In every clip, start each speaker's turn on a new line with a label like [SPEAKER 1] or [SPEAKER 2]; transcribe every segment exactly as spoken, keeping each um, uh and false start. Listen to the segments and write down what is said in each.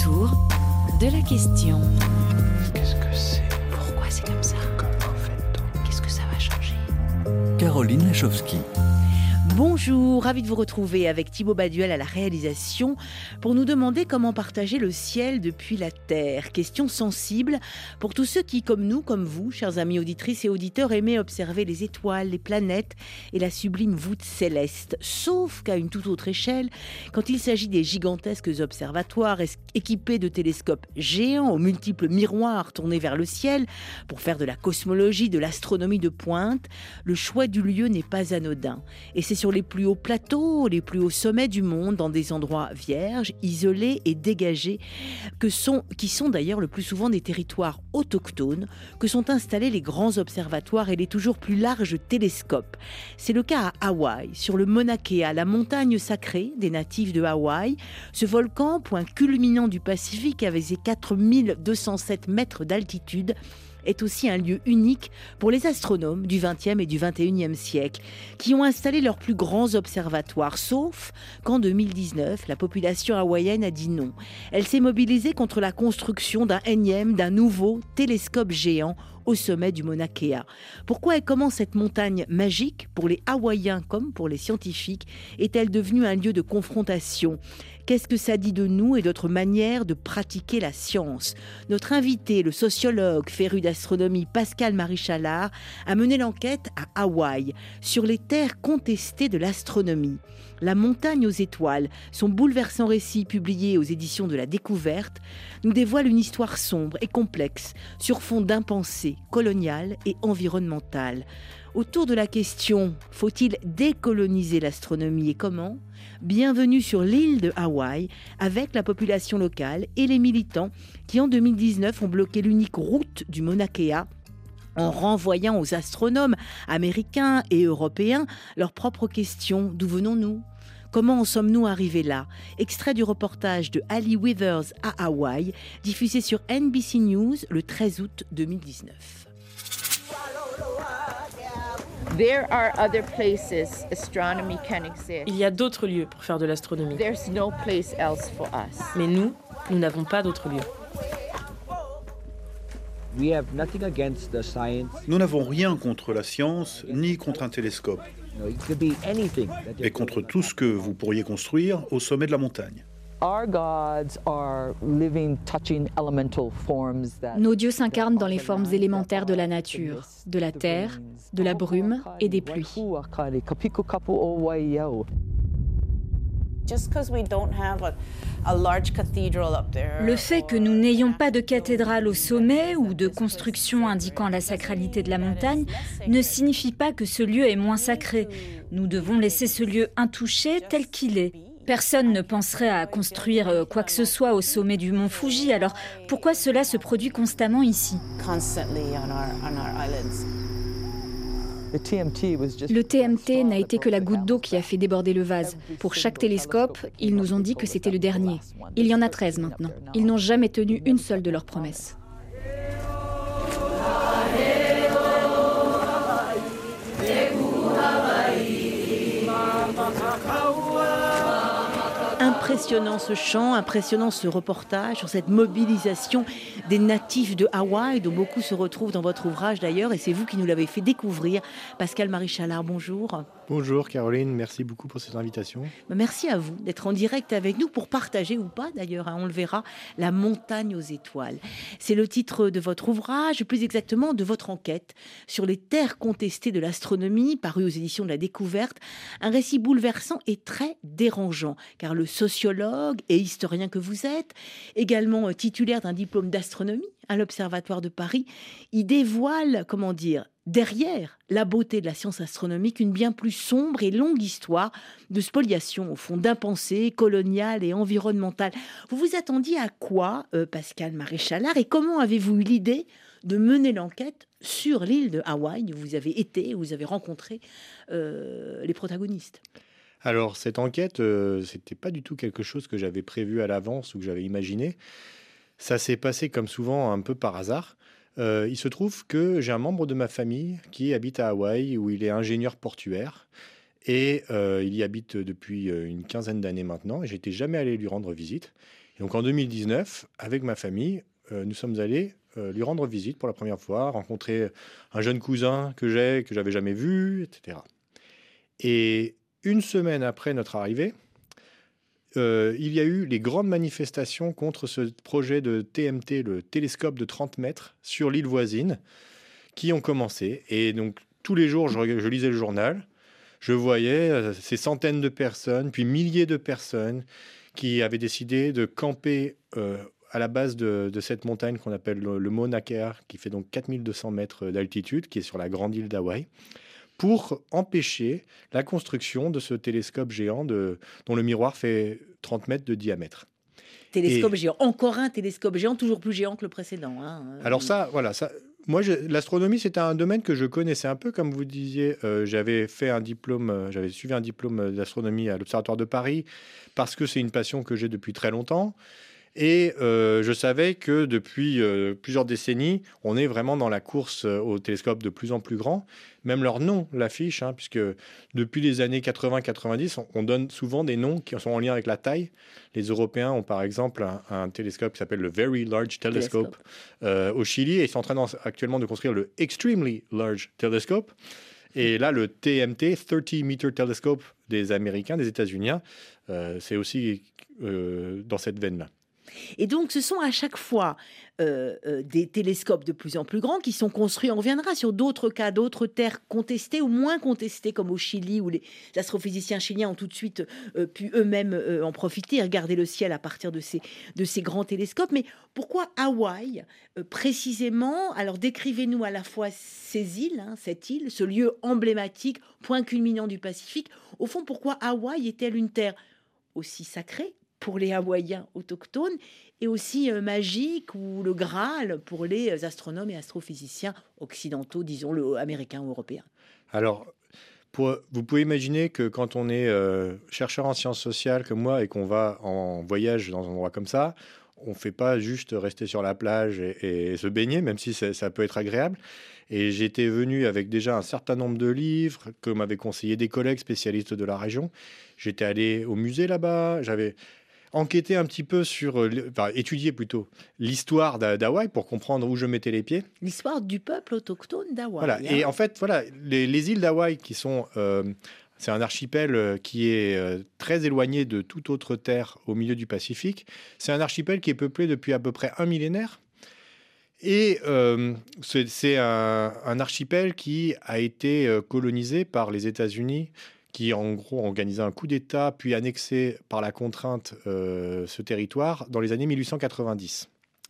[SPEAKER 1] autour de la question.
[SPEAKER 2] Qu'est-ce que c'est?
[SPEAKER 1] Pourquoi c'est comme ça?
[SPEAKER 2] Comment fait-on?
[SPEAKER 1] Qu'est-ce que ça va changer?
[SPEAKER 3] Caroline Lachowski.
[SPEAKER 1] Bonjour, ravi de vous retrouver avec Thibaut Baduel à la réalisation pour nous demander comment partager le ciel depuis la terre. Question sensible pour tous ceux qui, comme nous, comme vous, chers amis auditrices et auditeurs, aimaient observer les étoiles, les planètes et la sublime voûte céleste. Sauf qu'à une toute autre échelle, quand il s'agit des gigantesques observatoires équipés de télescopes géants aux multiples miroirs tournés vers le ciel pour faire de la cosmologie, de l'astronomie de pointe, le choix du lieu n'est pas anodin. Et c'est sur les plus hauts plateaux, les plus hauts sommets du monde, dans des endroits vierges, isolés et dégagés, que sont, qui sont d'ailleurs le plus souvent des territoires autochtones, que sont installés les grands observatoires et les toujours plus larges télescopes. C'est le cas à Hawaï, sur le Mauna Kea, la montagne sacrée des natifs de Hawaï. Ce volcan, point culminant du Pacifique avec ses quatre mille deux cent sept mètres d'altitude, est aussi un lieu unique pour les astronomes du vingtième et du vingt et unième siècle, qui ont installé leurs plus grands observatoires, sauf qu'en deux mille dix-neuf, la population hawaïenne a dit non. Elle s'est mobilisée contre la construction d'un énième, d'un nouveau télescope géant au sommet du Mauna Kea. Pourquoi et comment cette montagne magique, pour les Hawaïens comme pour les scientifiques, est-elle devenue un lieu de confrontation ? Qu'est-ce que ça dit de nous et d'autres manières de pratiquer la science ? Notre invité, le sociologue féru d'astronomie Pascal-Marie Chalard, a mené l'enquête à Hawaï sur les terres contestées de l'astronomie. La montagne aux étoiles, son bouleversant récit publié aux éditions de la Découverte, nous dévoile une histoire sombre et complexe sur fond d'impensé colonial et environnemental. Autour de la question « Faut-il décoloniser l'astronomie et comment ?», bienvenue sur l'île de Hawaï avec la population locale et les militants qui en deux mille dix-neuf ont bloqué l'unique route du Mauna Kea en renvoyant aux astronomes américains et européens leurs propres questions. D'où venons-nous ? Comment en sommes-nous arrivés là ? Extrait du reportage de Ali Withers à Hawaï, diffusé sur N B C News le treize août deux mille dix-neuf.
[SPEAKER 4] There are other places astronomy can exist.
[SPEAKER 5] Il y a d'autres lieux pour faire de l'astronomie.
[SPEAKER 4] There's no place else for us.
[SPEAKER 5] Mais nous, nous n'avons pas d'autres lieux.
[SPEAKER 6] We have nothing against the science.
[SPEAKER 7] Nous n'avons rien contre la science, ni contre un télescope,
[SPEAKER 6] You know, it could be anything that
[SPEAKER 7] mais contre tout ce que vous pourriez construire au sommet de la montagne.
[SPEAKER 8] Our gods are living, touching elemental forms that
[SPEAKER 9] Nos dieux s'incarnent dans les formes élémentaires de la nature, de la terre, de la brume et des pluies. Le fait que nous n'ayons pas de cathédrale au sommet ou de construction indiquant la sacralité de la montagne ne signifie pas que ce lieu est moins sacré. Nous devons laisser ce lieu intouché tel qu'il est. Personne ne penserait à construire quoi que ce soit au sommet du mont Fuji, alors pourquoi cela se produit constamment ici ? Le T M T n'a été que la goutte d'eau qui a fait déborder le vase. Pour chaque télescope, ils nous ont dit que c'était le dernier. Il y en a treize maintenant. Ils n'ont jamais tenu une seule de leurs promesses.
[SPEAKER 1] Impressionnant ce chant, impressionnant ce reportage sur cette mobilisation des natifs de Hawaï, dont beaucoup se retrouvent dans votre ouvrage d'ailleurs, et c'est vous qui nous l'avez fait découvrir. Pascal-Marie Chalard, bonjour.
[SPEAKER 10] Bonjour Caroline, merci beaucoup pour cette invitation.
[SPEAKER 1] Merci à vous d'être en direct avec nous pour partager, ou pas d'ailleurs, hein, on le verra, La montagne aux étoiles. C'est le titre de votre ouvrage, plus exactement de votre enquête sur les terres contestées de l'astronomie, paru aux éditions de la Découverte. Un récit bouleversant et très dérangeant, car le sociologue et historien que vous êtes, également titulaire d'un diplôme d'astronomie à l'Observatoire de Paris, il dévoile, comment dire, derrière la beauté de la science astronomique, une bien plus sombre et longue histoire de spoliation, au fond, d'impensé coloniale et environnementale. Vous vous attendiez à quoi, euh, Pascal-Marie Chalard, et comment avez-vous eu l'idée de mener l'enquête sur l'île de Hawaï où vous avez été, où vous avez rencontré euh, les protagonistes ?
[SPEAKER 10] Alors cette enquête, euh, c'était pas du tout quelque chose que j'avais prévu à l'avance ou que j'avais imaginé. Ça s'est passé comme souvent un peu par hasard. Euh, il se trouve que j'ai un membre de ma famille qui habite à Hawaï, où il est ingénieur portuaire. Et euh, il y habite depuis une quinzaine d'années maintenant. Et j'étais jamais allé lui rendre visite. Et donc en deux mille dix-neuf, avec ma famille, euh, nous sommes allés euh, lui rendre visite pour la première fois, rencontrer un jeune cousin que j'ai, que j'avais jamais vu, et cetera. Et une semaine après notre arrivée, euh, il y a eu les grandes manifestations contre ce projet de T M T, le télescope de trente mètres, sur l'île voisine, qui ont commencé. Et donc tous les jours, je, je lisais le journal, je voyais euh, ces centaines de personnes, puis milliers de personnes qui avaient décidé de camper euh, à la base de, de cette montagne qu'on appelle le, le Mauna Kea, qui fait donc quatre mille deux cents mètres d'altitude, qui est sur la grande île d'Hawaï, pour empêcher la construction de ce télescope géant de, dont le miroir fait trente mètres de diamètre.
[SPEAKER 1] Télescope
[SPEAKER 10] Et,
[SPEAKER 1] géant, encore un télescope géant, toujours plus géant que le précédent. Hein.
[SPEAKER 10] Alors ça, voilà, ça... Moi, je, l'astronomie, c'était un domaine que je connaissais un peu, comme vous disiez. Euh, j'avais fait un diplôme, euh, j'avais suivi un diplôme d'astronomie à l'Observatoire de Paris, parce que c'est une passion que j'ai depuis très longtemps. Et euh, je savais que depuis euh, plusieurs décennies, on est vraiment dans la course au télescope de plus en plus grand. Même leur nom l'affiche, hein, puisque depuis les années quatre-vingts quatre-vingt-dix, on, on donne souvent des noms qui sont en lien avec la taille. Les Européens ont par exemple un, un télescope qui s'appelle le Very Large Telescope euh, au Chili, et ils sont en train d'en, actuellement de construire le Extremely Large Telescope. Et là, le T M T, trente meter Telescope des Américains, des États-Unis, euh, c'est aussi euh, dans cette veine-là.
[SPEAKER 1] Et donc, ce sont à chaque fois euh, euh, des télescopes de plus en plus grands qui sont construits. On reviendra sur d'autres cas, d'autres terres contestées ou moins contestées, comme au Chili, où les astrophysiciens chiliens ont tout de suite euh, pu eux-mêmes euh, en profiter et regarder le ciel à partir de ces, de ces grands télescopes. Mais pourquoi Hawaï, euh, précisément? Alors, décrivez-nous à la fois ces îles, hein, cette île, ce lieu emblématique, point culminant du Pacifique. Au fond, pourquoi Hawaï est-elle une terre aussi sacrée pour les Hawaïens autochtones, et aussi euh, magique, ou le Graal pour les astronomes et astrophysiciens occidentaux, disons-le, américains ou européens?
[SPEAKER 10] Alors, pour, vous pouvez imaginer que quand on est euh, chercheur en sciences sociales comme moi et qu'on va en voyage dans un endroit comme ça, on ne fait pas juste rester sur la plage et, et se baigner, même si ça, ça peut être agréable. Et j'étais venu avec déjà un certain nombre de livres que m'avaient conseillé des collègues spécialistes de la région. J'étais allé au musée là-bas, j'avais enquêter un petit peu sur, enfin étudier plutôt, l'histoire d'Hawaï pour comprendre où je mettais les pieds.
[SPEAKER 1] L'histoire du peuple autochtone d'Hawaï.
[SPEAKER 10] Voilà.
[SPEAKER 1] Hein.
[SPEAKER 10] Et en fait, voilà, les, les îles d'Hawaï qui sont, euh, c'est un archipel qui est euh, très éloigné de toute autre terre au milieu du Pacifique. C'est un archipel qui est peuplé depuis à peu près un millénaire. Et euh, c'est, c'est un, un archipel qui a été euh, colonisé par les États-Unis, qui en gros ont organisé un coup d'État, puis annexé par la contrainte euh, ce territoire dans les années mille huit cent quatre-vingt-dix.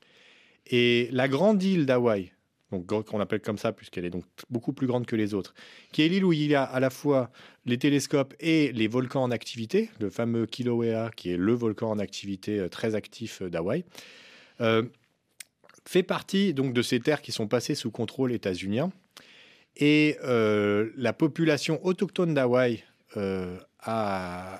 [SPEAKER 10] Et la grande île d'Hawaï, donc qu'on appelle comme ça puisqu'elle est donc beaucoup plus grande que les autres, qui est l'île où il y a à la fois les télescopes et les volcans en activité, le fameux Kilauea, qui est le volcan en activité euh, très actif d'Hawaï, euh, fait partie donc de ces terres qui sont passées sous contrôle états-unien. Et euh, la population autochtone d'Hawaï Euh, a,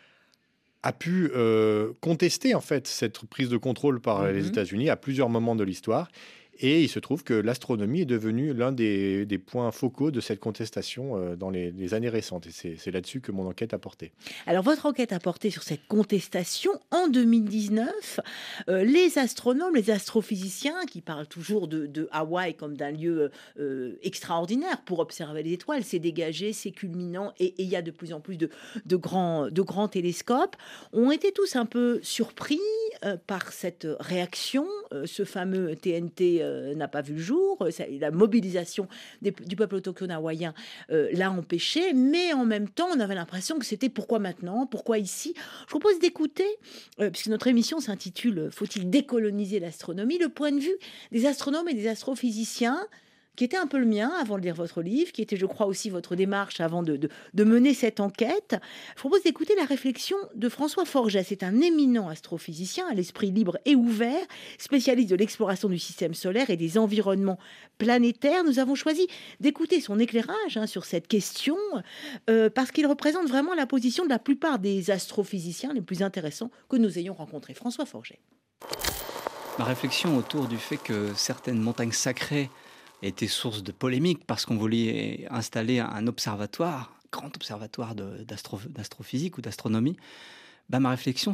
[SPEAKER 10] a pu euh, contester en fait cette prise de contrôle par mmh. les États-Unis à plusieurs moments de l'histoire. Et il se trouve que l'astronomie est devenue l'un des, des points focaux de cette contestation euh, dans les, les années récentes. Et c'est, c'est là-dessus que mon enquête a porté.
[SPEAKER 1] Alors, votre enquête a porté sur cette contestation en deux mille dix-neuf. Euh, les astronomes, les astrophysiciens, qui parlent toujours de, de Hawaï comme d'un lieu euh, extraordinaire pour observer les étoiles, c'est dégagé, c'est culminant, et il y a de plus en plus de, de, grands, de grands télescopes, ont été tous un peu surpris euh, par cette réaction. Euh, ce fameux T N T euh, n'a pas vu le jour, la mobilisation des, du peuple autochtone hawaïen euh, l'a empêché, mais en même temps, on avait l'impression que c'était pourquoi maintenant, pourquoi ici. Je propose d'écouter, euh, puisque notre émission s'intitule « Faut-il décoloniser l'astronomie ?», le point de vue des astronomes et des astrophysiciens, qui était un peu le mien avant de lire votre livre, qui était, je crois, aussi votre démarche avant de, de, de mener cette enquête. Je propose d'écouter la réflexion de François Forget. C'est un éminent astrophysicien à l'esprit libre et ouvert, spécialiste de l'exploration du système solaire et des environnements planétaires. Nous avons choisi d'écouter son éclairage hein, sur cette question, euh, parce qu'il représente vraiment la position de la plupart des astrophysiciens les plus intéressants que nous ayons rencontrés. François Forget.
[SPEAKER 2] Ma réflexion autour du fait que certaines montagnes sacrées était source de polémique parce qu'on voulait installer un observatoire, grand observatoire de, d'astro, d'astrophysique ou d'astronomie. Bah, ma réflexion, c'est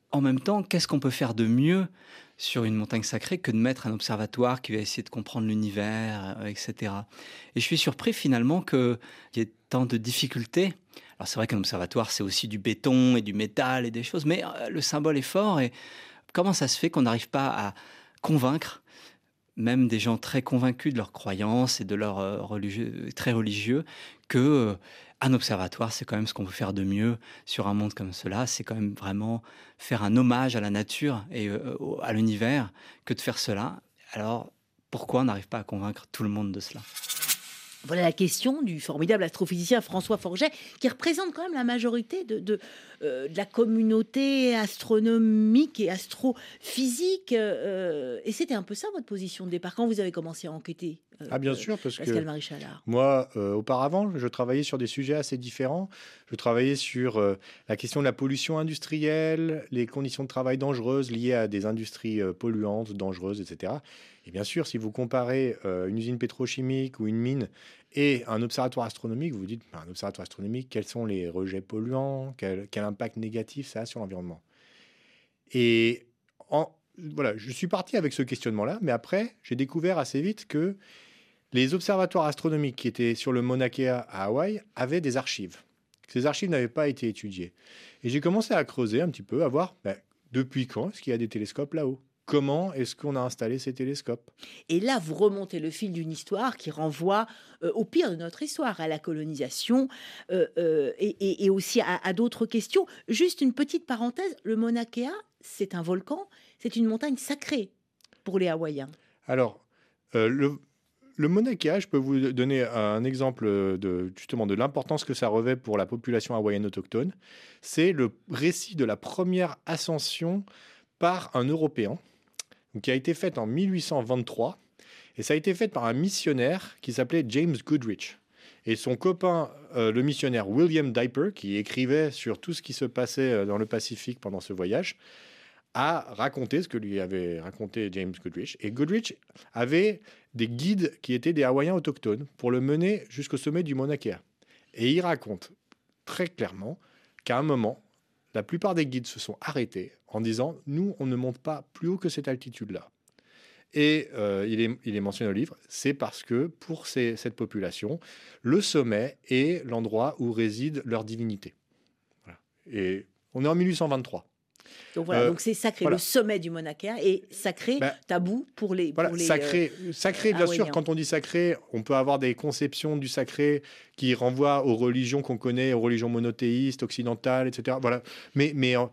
[SPEAKER 2] en même temps, qu'est-ce qu'on peut faire de mieux sur une montagne sacrée que de mettre un observatoire qui va essayer de comprendre l'univers, euh, et cetera. Et je suis surpris finalement qu'il y ait tant de difficultés. Alors c'est vrai qu'un observatoire, c'est aussi du béton et du métal et des choses, mais euh, le symbole est fort. Et comment ça se fait qu'on n'arrive pas à convaincre même des gens très convaincus de leurs croyances et de leur euh, religieux, très religieux, que euh, un observatoire, c'est quand même ce qu'on peut faire de mieux sur un monde comme cela. C'est quand même vraiment faire un hommage à la nature et euh, à l'univers que de faire cela. Alors, pourquoi on n'arrive pas à convaincre tout le monde de cela ?
[SPEAKER 1] Voilà la question du formidable astrophysicien François Forget, qui représente quand même la majorité de, de, euh, de la communauté astronomique et astrophysique. Euh, et c'était un peu ça votre position de départ quand vous avez commencé à enquêter. Euh,
[SPEAKER 10] ah bien sûr, parce
[SPEAKER 1] Pascal
[SPEAKER 10] que
[SPEAKER 1] Marie-Chalard.
[SPEAKER 10] moi, euh, auparavant, je travaillais sur des sujets assez différents. Je travaillais sur euh, la question de la pollution industrielle, les conditions de travail dangereuses liées à des industries euh, polluantes, dangereuses, et cetera. Et bien sûr, si vous comparez euh, une usine pétrochimique ou une mine et un observatoire astronomique, vous vous dites, ben, un observatoire astronomique, quels sont les rejets polluants, quel, quel impact négatif ça a sur l'environnement. Et en, voilà, je suis parti avec ce questionnement-là, mais après, j'ai découvert assez vite que les observatoires astronomiques qui étaient sur le Mauna Kea à Hawaï avaient des archives. Ces archives n'avaient pas été étudiées. Et j'ai commencé à creuser un petit peu, à voir ben, depuis quand est-ce qu'il y a des télescopes là-haut ? Comment est-ce qu'on a installé ces télescopes ?
[SPEAKER 1] Et là, vous remontez le fil d'une histoire qui renvoie euh, au pire de notre histoire, à la colonisation euh, euh, et, et, et aussi à, à d'autres questions. Juste une petite parenthèse, le Mauna Kea, c'est un volcan, c'est une montagne sacrée pour les Hawaïens.
[SPEAKER 10] Alors, euh, le, le Mauna Kea, je peux vous donner un exemple de, justement, de l'importance que ça revêt pour la population hawaïenne autochtone. C'est le récit de la première ascension par un Européen, qui a été faite en mille huit cent vingt-trois, et ça a été fait par un missionnaire qui s'appelait James Goodrich. Et son copain, euh, le missionnaire William Diper, qui écrivait sur tout ce qui se passait dans le Pacifique pendant ce voyage, a raconté ce que lui avait raconté James Goodrich. Et Goodrich avait des guides qui étaient des Hawaïens autochtones pour le mener jusqu'au sommet du Mauna Kea. Et il raconte très clairement qu'à un moment, la plupart des guides se sont arrêtés en disant « Nous, on ne monte pas plus haut que cette altitude-là ». Et euh, il, est, il est mentionné dans le livre, c'est parce que pour ces, cette population, le sommet est l'endroit où réside leur divinité. Voilà. Et on est en mille huit cent vingt-trois.
[SPEAKER 1] Donc voilà,
[SPEAKER 10] euh,
[SPEAKER 1] donc c'est sacré.
[SPEAKER 10] Voilà.
[SPEAKER 1] Le sommet du Mauna Kea est sacré,
[SPEAKER 10] ben,
[SPEAKER 1] tabou pour les.
[SPEAKER 10] Voilà,
[SPEAKER 1] pour les
[SPEAKER 10] sacré,
[SPEAKER 1] euh,
[SPEAKER 10] sacré bien
[SPEAKER 1] Hawaïens.
[SPEAKER 10] sûr, quand on dit sacré, on peut avoir des conceptions du sacré qui renvoient aux religions qu'on connaît, aux religions monothéistes, occidentales, et cetera. Voilà. Mais, mais euh,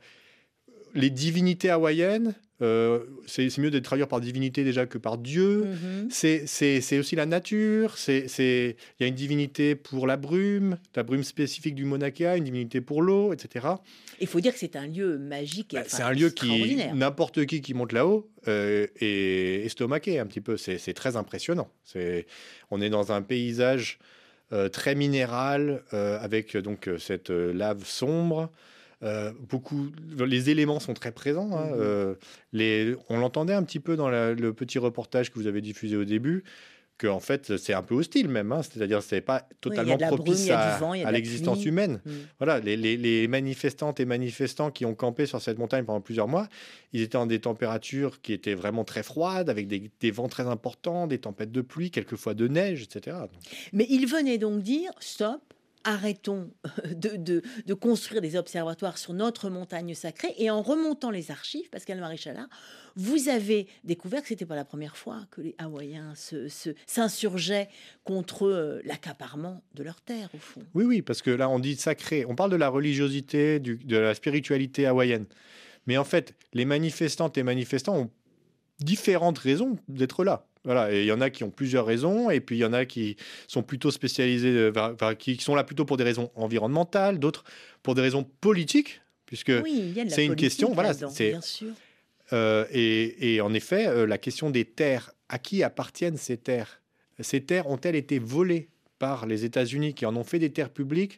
[SPEAKER 10] les divinités hawaïennes, euh, c'est, c'est mieux de traduire par divinité déjà que par Dieu.
[SPEAKER 1] Mm-hmm.
[SPEAKER 10] C'est, c'est, c'est aussi la nature. C'est, c'est, il y a une divinité pour la brume, la brume spécifique du Mauna Kea, une divinité pour l'eau, et cetera.
[SPEAKER 1] Il faut dire que c'est un lieu magique. Et,
[SPEAKER 10] Bah,
[SPEAKER 1] enfin,
[SPEAKER 10] c'est un lieu qui,
[SPEAKER 1] extraordinaire.
[SPEAKER 10] n'importe qui qui monte là-haut euh, est estomaqué un petit peu. C'est, c'est très impressionnant. C'est, on est dans un paysage euh, très minéral euh, avec donc cette euh, lave sombre. Euh, beaucoup, les éléments sont très présents. Hein,
[SPEAKER 1] Mhm.
[SPEAKER 10] euh, les, on l'entendait un petit peu dans la- le petit reportage que vous avez diffusé au début, que en fait c'est un peu hostile même. Hein, c'est-à-dire c'est pas
[SPEAKER 1] Oui, il y a
[SPEAKER 10] totalement
[SPEAKER 1] de la brume,
[SPEAKER 10] propice
[SPEAKER 1] il y a
[SPEAKER 10] à,
[SPEAKER 1] du vent, il y a de
[SPEAKER 10] à
[SPEAKER 1] la
[SPEAKER 10] l'existence
[SPEAKER 1] pluie.
[SPEAKER 10] humaine.
[SPEAKER 1] Mm.
[SPEAKER 10] Voilà, les, les, les manifestantes et manifestants qui ont campé sur cette montagne pendant plusieurs mois, ils étaient en des températures qui étaient vraiment très froides, avec des, des vents très importants, des tempêtes de pluie, quelquefois de neige, et cetera.
[SPEAKER 1] Mais il venait donc dire stop. Arrêtons de, de, de construire des observatoires sur notre montagne sacrée. Et en remontant les archives, Pascal Marie-Chalard, vous avez découvert que ce n'était pas la première fois que les Hawaïens se, se, s'insurgeaient contre euh, l'accaparement de leurs terres, au fond.
[SPEAKER 10] Oui, oui, parce que là, on dit sacré. On parle de la religiosité, du, de la spiritualité hawaïenne. Mais en fait, les manifestantes et manifestants ont différentes raisons d'être là. Voilà, et il y en a qui ont plusieurs raisons, et puis il y en a qui sont plutôt spécialisés, euh, enfin, qui sont là plutôt pour des raisons environnementales, d'autres pour des raisons politiques, puisque
[SPEAKER 1] Oui, il y a de la
[SPEAKER 10] c'est une
[SPEAKER 1] politique
[SPEAKER 10] question, voilà,
[SPEAKER 1] là-dedans,
[SPEAKER 10] c'est-
[SPEAKER 1] bien sûr.
[SPEAKER 10] Euh, et, et en effet, euh, la question des terres, à qui appartiennent ces terres ? Ces terres ont-elles été volées par les États-Unis qui en ont fait des terres publiques ?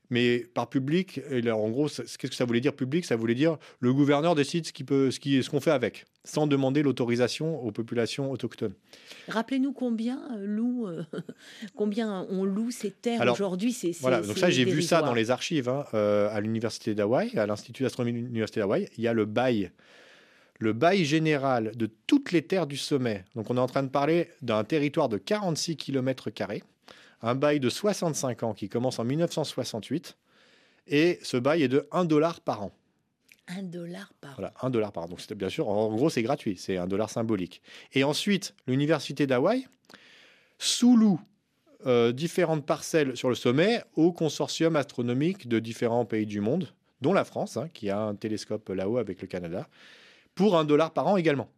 [SPEAKER 10] Mais par public, et là, en gros, qu'est-ce que ça voulait dire public? Ça voulait dire le gouverneur décide ce, qu'il peut, ce, qui, ce qu'on fait avec, sans demander l'autorisation aux populations autochtones.
[SPEAKER 1] Rappelez-nous combien, euh, loue, euh, combien on loue ces terres
[SPEAKER 10] Alors,
[SPEAKER 1] aujourd'hui. C'est, c'est,
[SPEAKER 10] voilà, donc
[SPEAKER 1] c'est
[SPEAKER 10] ça, j'ai vu ça
[SPEAKER 1] dérisoire.
[SPEAKER 10] dans les archives hein, euh, à l'université d'Hawaï, à l'Institut d'astronomie de l'université d'Hawaï. Il y a le bail, le bail général de toutes les terres du sommet. Donc on est en train de parler d'un territoire de quarante-six kilomètres carrés. Un bail de soixante-cinq ans qui commence en mille neuf cent soixante-huit et ce bail est de un dollar par an.
[SPEAKER 1] Un dollar par an.
[SPEAKER 10] Voilà, un dollar par an. Donc, c'était bien sûr, en gros, c'est gratuit, c'est un dollar symbolique. Et ensuite, l'université d'Hawaï sous-loue euh, différentes parcelles sur le sommet au consortium astronomique de différents pays du monde, dont la France, hein, qui a un télescope là-haut avec le Canada, pour un dollar par an également.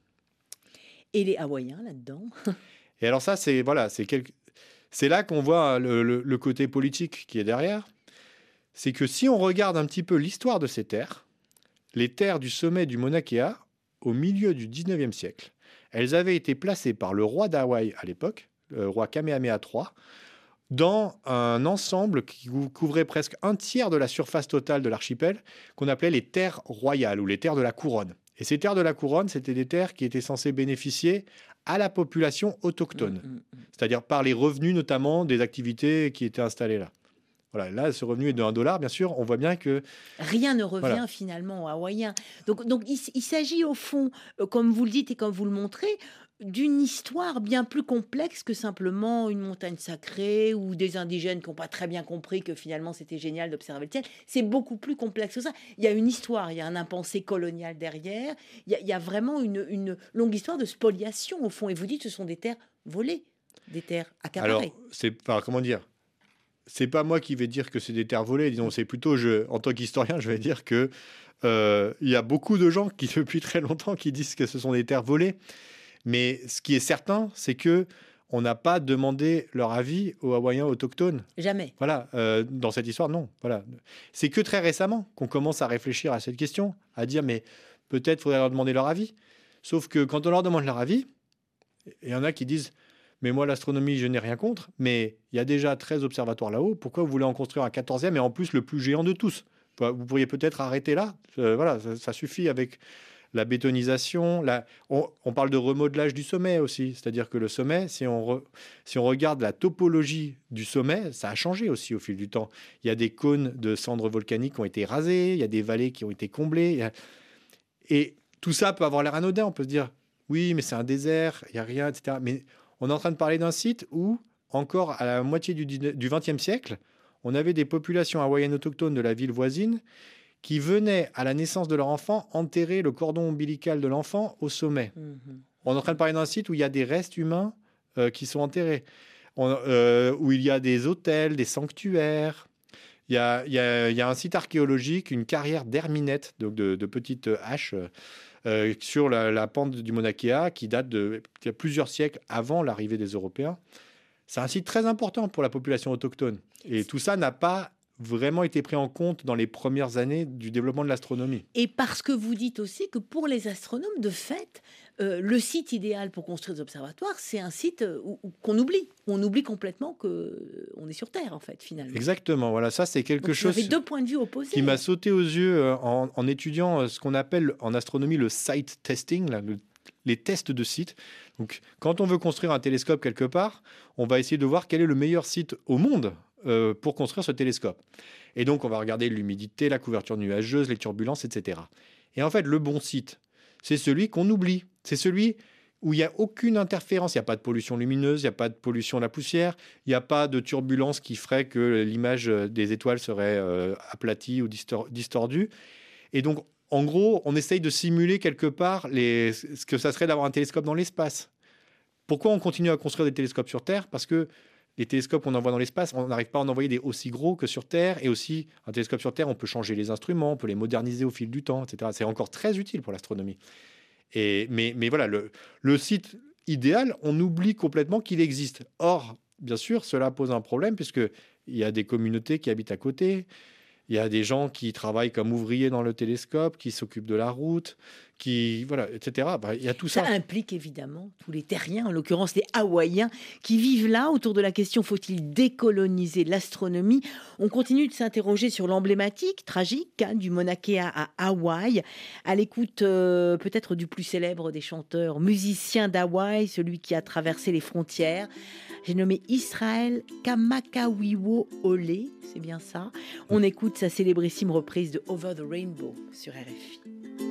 [SPEAKER 1] Et les Hawaïens là-dedans?
[SPEAKER 10] Et alors ça, c'est voilà, c'est quelque... c'est là qu'on voit le, le, le côté politique qui est derrière. C'est que si on regarde un petit peu l'histoire de ces terres, les terres du sommet du Mauna Kea, au milieu du dix-neuvième siècle, elles avaient été placées par le roi d'Hawaï à l'époque, le roi Kamehameha trois, dans un ensemble qui couvrait presque un tiers de la surface totale de l'archipel, qu'on appelait les terres royales ou les terres de la couronne. Et ces terres de la couronne, c'était des terres qui étaient censées bénéficier à la population autochtone, mmh, mmh. c'est-à-dire par les revenus notamment des activités qui étaient installées là. Voilà, là, ce revenu est de un dollar, bien sûr. On voit bien que...
[SPEAKER 1] Rien ne revient
[SPEAKER 10] voilà.
[SPEAKER 1] finalement aux Hawaïens. Donc, donc il, il s'agit au fond, euh, comme vous le dites et comme vous le montrez, d'une histoire bien plus complexe que simplement une montagne sacrée ou des indigènes qui n'ont pas très bien compris que finalement c'était génial d'observer le ciel. C'est beaucoup plus complexe que ça. Il y a une histoire, il y a un impensé colonial derrière. Il y a, il y a vraiment une, une longue histoire de spoliation au fond. Et vous dites que ce sont des terres volées, des terres accaparées.
[SPEAKER 10] Alors, c'est pas... Comment dire ? C'est pas moi qui vais dire que c'est des terres volées, disons, c'est plutôt, je, en tant qu'historien, je vais dire que euh, il y a beaucoup de gens qui, depuis très longtemps, qui disent que ce sont des terres volées. Mais ce qui est certain, c'est que on n'a pas demandé leur avis aux Hawaïens autochtones.
[SPEAKER 1] Jamais.
[SPEAKER 10] Voilà, euh, dans cette histoire, non. Voilà. C'est que très récemment qu'on commence à réfléchir à cette question, à dire, mais peut-être faudrait leur demander leur avis. Sauf que quand on leur demande leur avis, il y en a qui disent... Mais moi, l'astronomie, je n'ai rien contre. Mais il y a déjà treize observatoires là-haut. Pourquoi vous voulez en construire un quatorzième et en plus le plus géant de tous? Vous pourriez peut-être arrêter là. Euh, voilà, ça, ça suffit avec la bétonisation. La... On, on parle de remodelage du sommet aussi. C'est-à-dire que le sommet, si on, re... si on regarde la topologie du sommet, ça a changé aussi au fil du temps. Il y a des cônes de cendres volcaniques qui ont été rasés. Il y a des vallées qui ont été comblées. Il y a... Et tout ça peut avoir l'air anodin. On peut se dire, oui, mais c'est un désert, il n'y a rien, et cetera. Mais on est en train de parler d'un site où, encore à la moitié du vingtième siècle, on avait des populations hawaïennes autochtones de la ville voisine qui venaient, à la naissance de leur enfant, enterrer le cordon ombilical de l'enfant au sommet. Mmh. On est en train de parler d'un site où il y a des restes humains euh, qui sont enterrés, on, euh, où il y a des hôtels, des sanctuaires. Il y a, il y a, il y a un site archéologique, une carrière d'herminettes, donc de, de petites haches, Euh, sur la, la pente du Mauna Kea qui date de, de plusieurs siècles avant l'arrivée des Européens. C'est un site très important pour la population autochtone. Et tout ça n'a pas vraiment été pris en compte dans les premières années du développement de l'astronomie.
[SPEAKER 1] Et parce que vous dites aussi que pour les astronomes, de fait, euh, le site idéal pour construire des observatoires, c'est un site où, où, qu'on oublie. On oublie complètement qu'on est sur Terre, en fait, finalement.
[SPEAKER 10] Exactement. Voilà, ça, c'est quelque
[SPEAKER 1] Donc,
[SPEAKER 10] chose
[SPEAKER 1] vous avez deux points de vue opposés,
[SPEAKER 10] qui m'a sauté aux yeux en, en étudiant ce qu'on appelle en astronomie le site testing, là, le, les tests de site. Donc, quand on veut construire un télescope quelque part, on va essayer de voir quel est le meilleur site au monde euh, pour construire ce télescope. Et donc, on va regarder l'humidité, la couverture nuageuse, les turbulences, et cetera. Et en fait, le bon site, c'est celui qu'on oublie. C'est celui où il n'y a aucune interférence. Il n'y a pas de pollution lumineuse, il n'y a pas de pollution de la poussière, il n'y a pas de turbulence qui ferait que l'image des étoiles serait euh, aplatie ou distor- distordue. Et donc, en gros, on essaye de simuler quelque part les, ce que ça serait d'avoir un télescope dans l'espace. Pourquoi on continue à construire des télescopes sur Terre? Parce que les télescopes qu'on envoie dans l'espace, on n'arrive pas à en envoyer des aussi gros que sur Terre. Et aussi, un télescope sur Terre, on peut changer les instruments, on peut les moderniser au fil du temps, et cetera. C'est encore très utile pour l'astronomie. Et, mais, mais voilà, le, le site idéal, on oublie complètement qu'il existe. Or, bien sûr, cela pose un problème puisqu'il y a des communautés qui habitent à côté. Il y a des gens qui travaillent comme ouvriers dans le télescope, qui s'occupent de la route, qui, voilà, et cetera. Bah, il y a tout ça.
[SPEAKER 1] Ça implique évidemment tous les terriens, en l'occurrence les Hawaïens, qui vivent là autour de la question « faut-il décoloniser l'astronomie ?» On continue de s'interroger sur l'emblématique, tragique, hein, du Mauna Kea à Hawaï, à l'écoute euh, peut-être du plus célèbre des chanteurs musiciens d'Hawaï, celui qui a traversé les frontières. J'ai nommé Israël Kamakawiwo Ole, c'est bien ça. On écoute sa célébrissime reprise de Over the Rainbow sur R F I.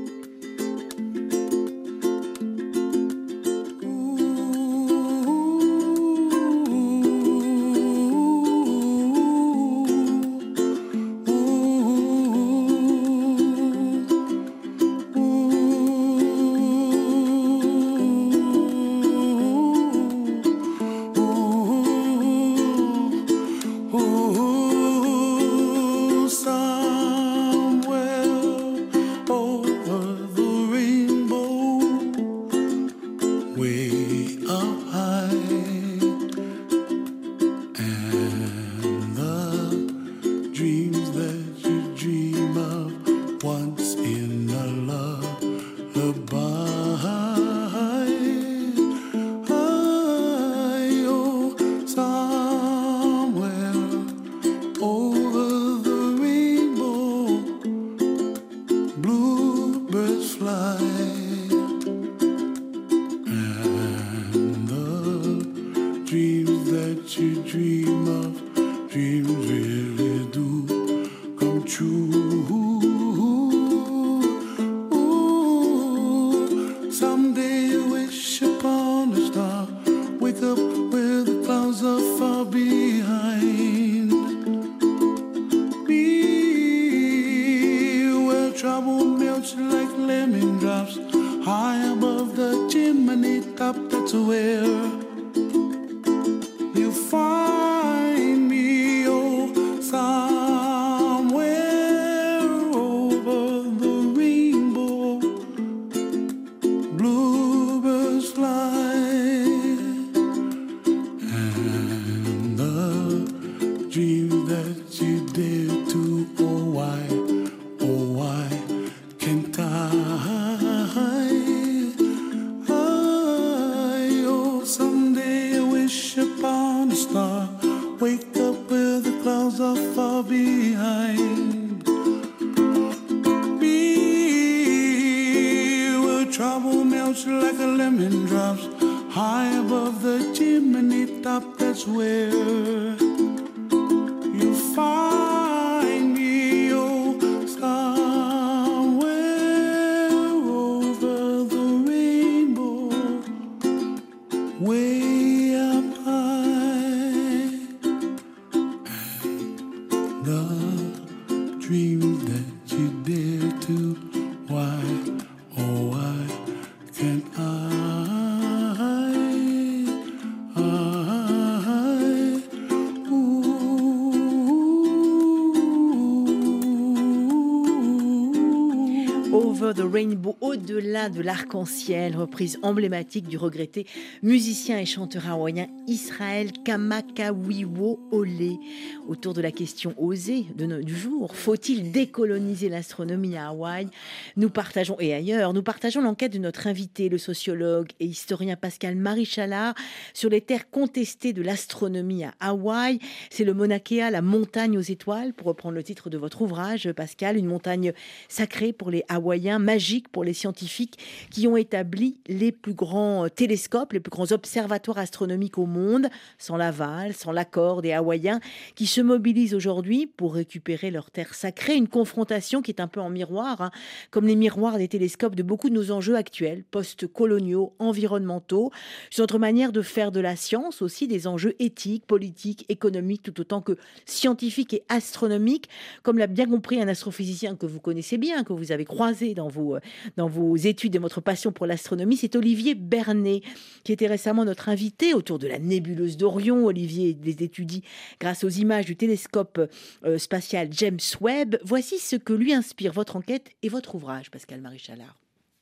[SPEAKER 1] Over the Rainbow, au-delà de l'arc-en-ciel, reprise emblématique du regretté musicien et chanteur hawaïen Israël Kamakawiwo Ole. Autour de la question osée de no- du jour, faut-il décoloniser l'astronomie à Hawaï ? Nous partageons, et ailleurs, nous partageons l'enquête de notre invité, le sociologue et historien Pascal Marie-Chalard, sur les terres contestées de l'astronomie à Hawaï. C'est le Mauna Kea, la montagne aux étoiles, pour reprendre le titre de votre ouvrage, Pascal, une montagne sacrée pour les Hawaïens, magique pour les scientifiques qui ont établi les plus grands télescopes, les plus grands observatoires astronomiques au monde, sans l'aval, sans l'accord des Hawaïens, qui se mobilisent aujourd'hui pour récupérer leur terre sacrée. Une confrontation qui est un peu en miroir, hein, comme les miroirs des télescopes de beaucoup de nos enjeux actuels, post-coloniaux, environnementaux. C'est notre manière de faire de la science aussi, des enjeux éthiques, politiques, économiques, tout autant que scientifiques et astronomiques, comme l'a bien compris un astrophysicien que vous connaissez bien, que vous avez croisé dans vos, dans vos études et votre passion pour l'astronomie. C'est Olivier Bernet, qui était récemment notre invité autour de la nébuleuse d'Orion. Olivier les étudie grâce aux images du télescope euh, spatial James Webb. Voici ce que lui inspire votre enquête et votre ouvrage, Pascal Marie-Chalard.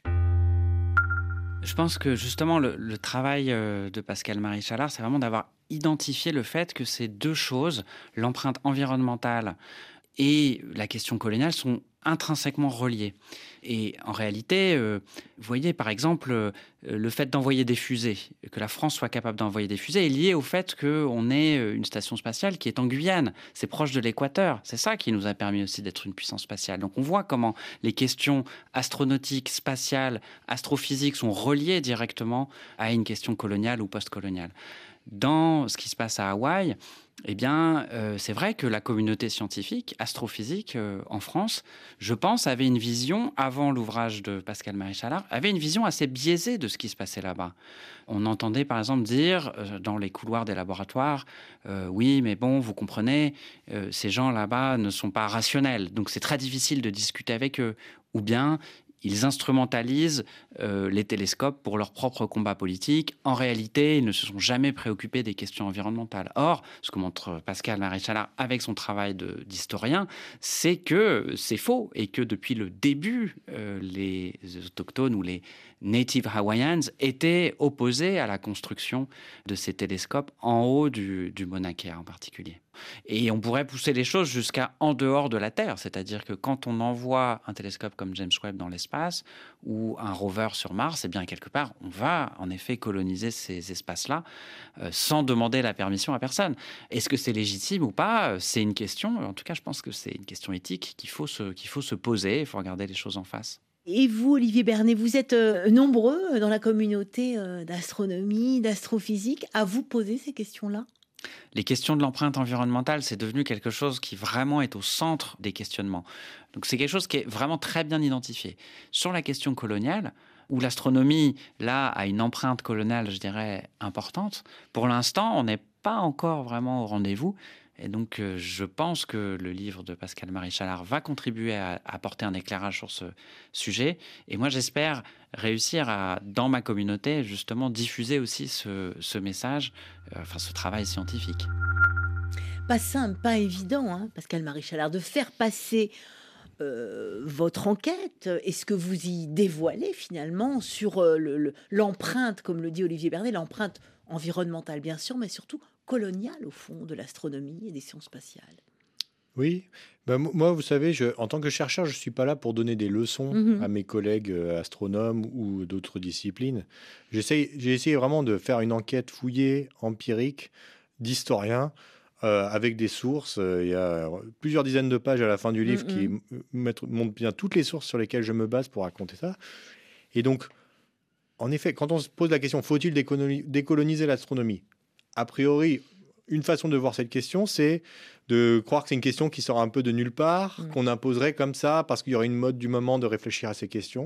[SPEAKER 11] Je pense que justement le, le travail de Pascal Marie-Chalard, c'est vraiment d'avoir identifié le fait que ces deux choses, l'empreinte environnementale et la question coloniale sont intrinsèquement reliées. Et en réalité, euh, vous voyez, par exemple, euh, le fait d'envoyer des fusées, que la France soit capable d'envoyer des fusées, est lié au fait qu'on ait une station spatiale qui est en Guyane. C'est proche de l'équateur. C'est ça qui nous a permis aussi d'être une puissance spatiale. Donc on voit comment les questions astronautiques, spatiales, astrophysiques sont reliées directement à une question coloniale ou post-coloniale. Dans ce qui se passe à Hawaï, eh bien, euh, c'est vrai que la communauté scientifique, astrophysique euh, en France, je pense, avait une vision, avant l'ouvrage de Pascal-Marie Chalard, avait une vision assez biaisée de ce qui se passait là-bas. On entendait par exemple dire, euh, dans les couloirs des laboratoires, euh, oui, mais bon, vous comprenez, euh, ces gens là-bas ne sont pas rationnels, donc c'est très difficile de discuter avec eux. Ou bien, ils instrumentalisent euh, les télescopes pour leur propre combat politique. En réalité, ils ne se sont jamais préoccupés des questions environnementales. Or, ce que montre Pascal-Marie Chalard avec son travail de, d'historien, c'est que c'est faux et que depuis le début, euh, les autochtones ou les Native Hawaiians étaient opposés à la construction de ces télescopes en haut du, du Mauna Kea en particulier. Et on pourrait pousser les choses jusqu'à en dehors de la Terre, c'est-à-dire que quand on envoie un télescope comme James Webb dans l'espace ou un rover sur Mars, eh bien quelque part, on va en effet coloniser ces espaces-là euh, sans demander la permission à personne. Est-ce que c'est légitime ou pas ? C'est une question, en tout cas je pense que c'est une question éthique qu'il faut se, qu'il faut se poser, il faut regarder les choses en face.
[SPEAKER 1] Et vous, Olivier Bernet, vous êtes euh, nombreux dans la communauté euh, d'astronomie, d'astrophysique, à vous poser ces questions-là ?
[SPEAKER 11] Les questions de l'empreinte environnementale, c'est devenu quelque chose qui vraiment est au centre des questionnements. Donc c'est quelque chose qui est vraiment très bien identifié. Sur la question coloniale, où l'astronomie, là, a une empreinte coloniale, je dirais, importante, pour l'instant, on n'est pas encore vraiment au rendez-vous. Et donc, euh, je pense que le livre de Pascal-Marie Chalard va contribuer à, à apporter un éclairage sur ce sujet. Et moi, j'espère réussir à, dans ma communauté, justement, diffuser aussi ce, ce message, euh, enfin, ce travail scientifique.
[SPEAKER 1] Pas simple, pas évident, hein, Pascal-Marie Chalard, de faire passer euh, votre enquête et ce que vous y dévoilez finalement sur euh, le, le, l'empreinte, comme le dit Olivier Bernet, l'empreinte environnementale, bien sûr, mais surtout coloniale, au fond, de l'astronomie et des sciences spatiales.
[SPEAKER 10] Oui, ben, moi, vous savez, je, en tant que chercheur, je ne suis pas là pour donner des leçons mmh. à mes collègues euh, astronomes ou d'autres disciplines. J'essaie, j'ai essayé vraiment de faire une enquête fouillée, empirique, d'historien, euh, avec des sources. Il y a plusieurs dizaines de pages à la fin du livre mmh. qui mettent, montrent bien toutes les sources sur lesquelles je me base pour raconter ça. Et donc, en effet, quand on se pose la question, faut-il décoloniser l'astronomie ? A priori, une façon de voir cette question, c'est de croire que c'est une question qui sort un peu de nulle part, mmh. qu'on imposerait comme ça, parce qu'il y aurait une mode du moment de réfléchir à ces questions.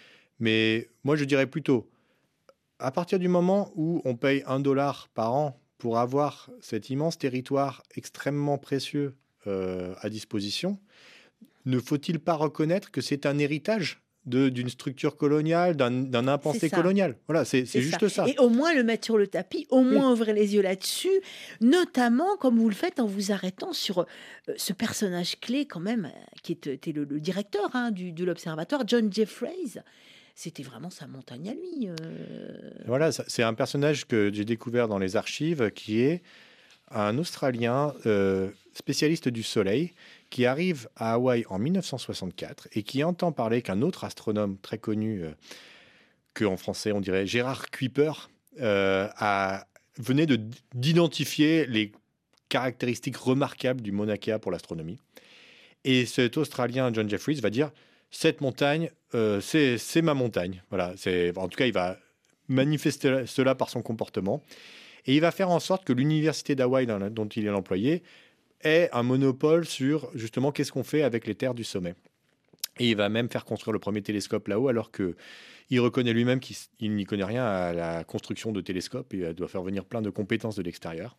[SPEAKER 10] Mais moi, je dirais plutôt, à partir du moment où on paye un dollar par an pour avoir cet immense territoire extrêmement précieux euh, à disposition, ne faut-il pas reconnaître que c'est un héritage De, d'une structure coloniale, d'un, d'un impensé colonial. Voilà, c'est, c'est, c'est juste ça.
[SPEAKER 1] ça. Et au moins le mettre sur le tapis, au moins oui. ouvrir les yeux là-dessus, notamment comme vous le faites en vous arrêtant sur euh, ce personnage clé quand même, qui était le, le directeur hein, du, de l'observatoire, John Jeffreys. C'était vraiment sa montagne à lui. Euh...
[SPEAKER 10] Voilà, ça, c'est un personnage que j'ai découvert dans les archives, qui est un Australien euh, spécialiste du Soleil, qui arrive à Hawaï en dix-neuf cent soixante-quatre et qui entend parler qu'un autre astronome très connu, euh, qu'en français on dirait Gérard Kuiper, euh, a, venait de, d'identifier les caractéristiques remarquables du Mauna Kea pour l'astronomie. Et cet Australien, John Jeffreys, va dire « cette montagne, euh, c'est, c'est ma montagne ». Voilà, c'est, en tout cas, il va manifester cela par son comportement. Et il va faire en sorte que l'université d'Hawaï, dont il est l'employé, ait un monopole sur, justement, qu'est-ce qu'on fait avec les terres du sommet. Et il va même faire construire le premier télescope là-haut, alors qu'il reconnaît lui-même qu'il n'y connaît rien à la construction de télescopes. Il doit faire venir plein de compétences de l'extérieur.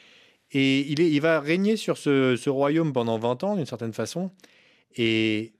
[SPEAKER 10] Et il, est, il va régner sur ce, ce royaume pendant vingt ans, d'une certaine façon. Et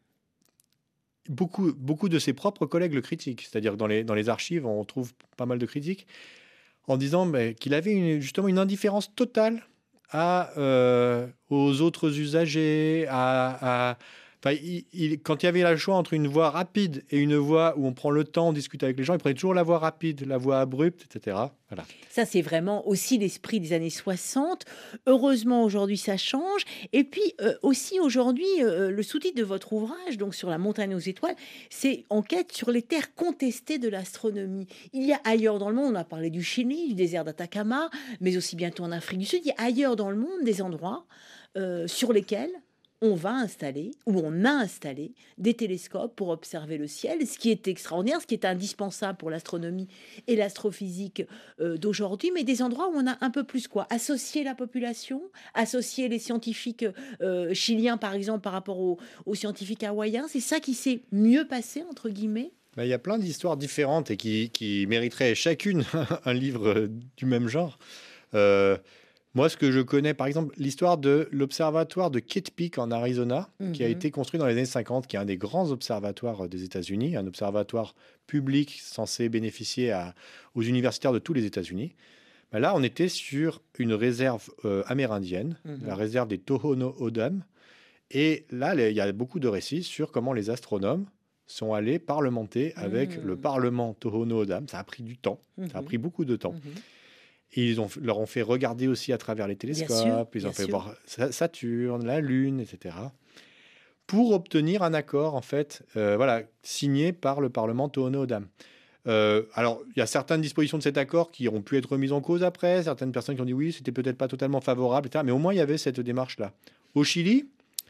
[SPEAKER 10] beaucoup, beaucoup de ses propres collègues le critiquent. C'est-à-dire que dans les, dans les archives, on trouve pas mal de critiques en disant bah, qu'il avait une, justement une indifférence totale à, euh, aux autres usagers, à, à Enfin, il, il, quand il y avait le choix entre une voie rapide et une voie où on prend le temps, on discute avec les gens, il prenait toujours la voie rapide, la voie abrupte, et cetera. Voilà.
[SPEAKER 1] Ça, c'est vraiment aussi l'esprit des années soixante. Heureusement, aujourd'hui, ça change. Et puis, euh, aussi, aujourd'hui, euh, le sous-titre de votre ouvrage, donc sur la montagne aux étoiles, c'est enquête sur les terres contestées de l'astronomie. Il y a ailleurs dans le monde, on a parlé du Chili, du désert d'Atacama, mais aussi bientôt en Afrique du Sud, il y a ailleurs dans le monde des endroits euh, sur lesquels on va installer, ou on a installé, des télescopes pour observer le ciel, ce qui est extraordinaire, ce qui est indispensable pour l'astronomie et l'astrophysique euh, d'aujourd'hui, mais des endroits où on a un peu plus quoi, associer la population, associer les scientifiques euh, chiliens, par exemple, par rapport aux, aux scientifiques hawaïens. C'est ça qui s'est mieux passé, entre guillemets.
[SPEAKER 10] Ben, il y a plein d'histoires différentes et qui, qui mériteraient chacune un livre du même genre. Euh, Moi, ce que je connais, par exemple, l'histoire de l'observatoire de Kitt Peak en Arizona, mmh. qui a été construit dans les années cinquante, qui est un des grands observatoires des États-Unis, un observatoire public censé bénéficier à, aux universitaires de tous les États-Unis. Ben là, on était sur une réserve euh, amérindienne, mmh. la réserve des Tohono O'odham. Et là, il y a beaucoup de récits sur comment les astronomes sont allés parlementer avec mmh. le Parlement Tohono O'odham. Ça a pris du temps, mmh. ça a pris beaucoup de temps. Mmh. Et ils ont, leur ont fait regarder aussi à travers les télescopes, sûr, ils ont fait sûr. voir Saturne, la Lune, et cetera, pour obtenir un accord, en fait, euh, voilà, signé par le Parlement Tohono O'odham. Euh, alors, il y a certaines dispositions de cet accord qui ont pu être remises en cause après, certaines personnes qui ont dit oui, c'était peut-être pas totalement favorable, et cetera, mais au moins, il y avait cette démarche-là. Au Chili,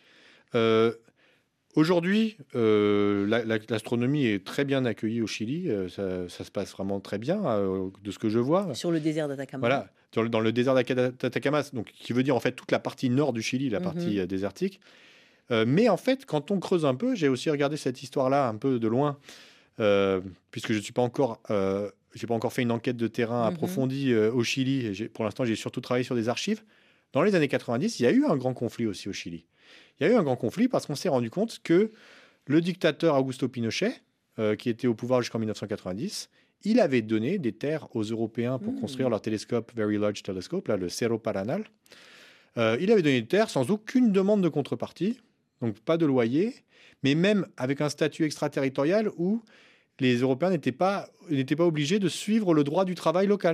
[SPEAKER 10] euh, aujourd'hui, euh, la, la, l'astronomie est très bien accueillie au Chili. Euh, ça, ça se passe vraiment très bien, euh, de ce que je vois.
[SPEAKER 1] Sur le désert d'Atacama.
[SPEAKER 10] Voilà, dans le, dans le désert d'Atacama, donc qui veut dire en fait toute la partie nord du Chili, la mm-hmm. partie euh, désertique. Euh, mais en fait, quand on creuse un peu, j'ai aussi regardé cette histoire-là un peu de loin, euh, puisque je ne suis pas encore, euh, j'ai pas encore fait une enquête de terrain mm-hmm. approfondie euh, au Chili. Et j'ai, pour l'instant, j'ai surtout travaillé sur des archives. Dans les années quatre-vingt-dix, il y a eu un grand conflit aussi au Chili. Il y a eu un grand conflit parce qu'on s'est rendu compte que le dictateur Augusto Pinochet, euh, qui était au pouvoir jusqu'en dix-neuf cent quatre-vingt-dix, il avait donné des terres aux Européens pour mmh. construire leur télescope Very Large Telescope, là, le Cerro Paranal. Euh, il avait donné des terres sans aucune demande de contrepartie, donc pas de loyer, mais même avec un statut extraterritorial où les Européens n'étaient pas, n'étaient pas obligés de suivre le droit du travail local.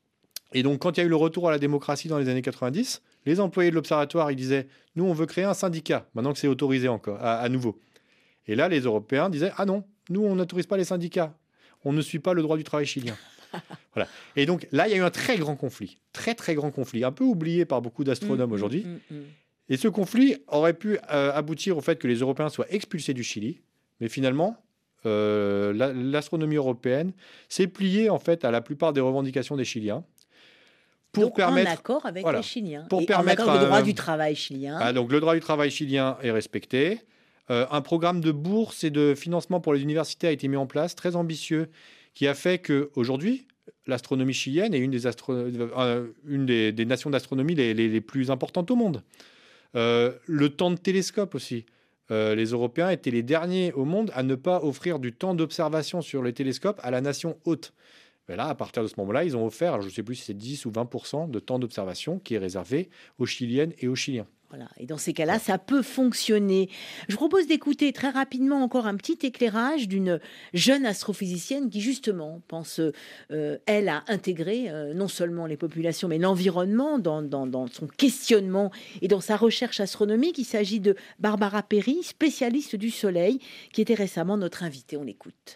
[SPEAKER 10] Et donc, quand il y a eu le retour à la démocratie dans les années quatre-vingt-dix, les employés de l'observatoire, ils disaient « Nous, on veut créer un syndicat, maintenant que c'est autorisé encore, à, à nouveau. » Et là, les Européens disaient « Ah non, nous, on n'autorise pas les syndicats. On ne suit pas le droit du travail chilien. » Voilà. Et donc, là, il y a eu un très grand conflit. Très, très grand conflit. Un peu oublié par beaucoup d'astronomes mmh, aujourd'hui. Mmh, mmh. Et ce conflit aurait pu euh, aboutir au fait que les Européens soient expulsés du Chili. Mais finalement, euh, la, l'astronomie européenne s'est pliée, en fait, à la plupart des revendications des Chiliens.
[SPEAKER 1] Pour donc, permettre, en accord avec voilà, les Chiliens.
[SPEAKER 10] Pour
[SPEAKER 1] et
[SPEAKER 10] permettre
[SPEAKER 1] en accord, le droit
[SPEAKER 10] un,
[SPEAKER 1] du travail chilien.
[SPEAKER 10] Ah, donc, le droit du travail chilien est respecté. Euh, un programme de bourse et de financement pour les universités a été mis en place, très ambitieux, qui a fait qu'aujourd'hui, l'astronomie chilienne est une des, astro... euh, une des, des nations d'astronomie les, les, les plus importantes au monde. Euh, le temps de télescope aussi. Euh, les Européens étaient les derniers au monde à ne pas offrir du temps d'observation sur les télescopes à la nation hôte. Mais là, à partir de ce moment-là, ils ont offert, alors je ne sais plus si c'est dix ou vingt pour cent de temps d'observation qui est réservé aux Chiliennes et aux Chiliens.
[SPEAKER 1] Voilà. Et dans ces cas-là, ça peut fonctionner. Je propose d'écouter très rapidement encore un petit éclairage d'une jeune astrophysicienne qui, justement, pense, euh, elle, à intégrer euh, non seulement les populations, mais l'environnement dans, dans, dans son questionnement et dans sa recherche astronomique. Il s'agit de Barbara Perry, spécialiste du Soleil, qui était récemment notre invitée. On l'écoute.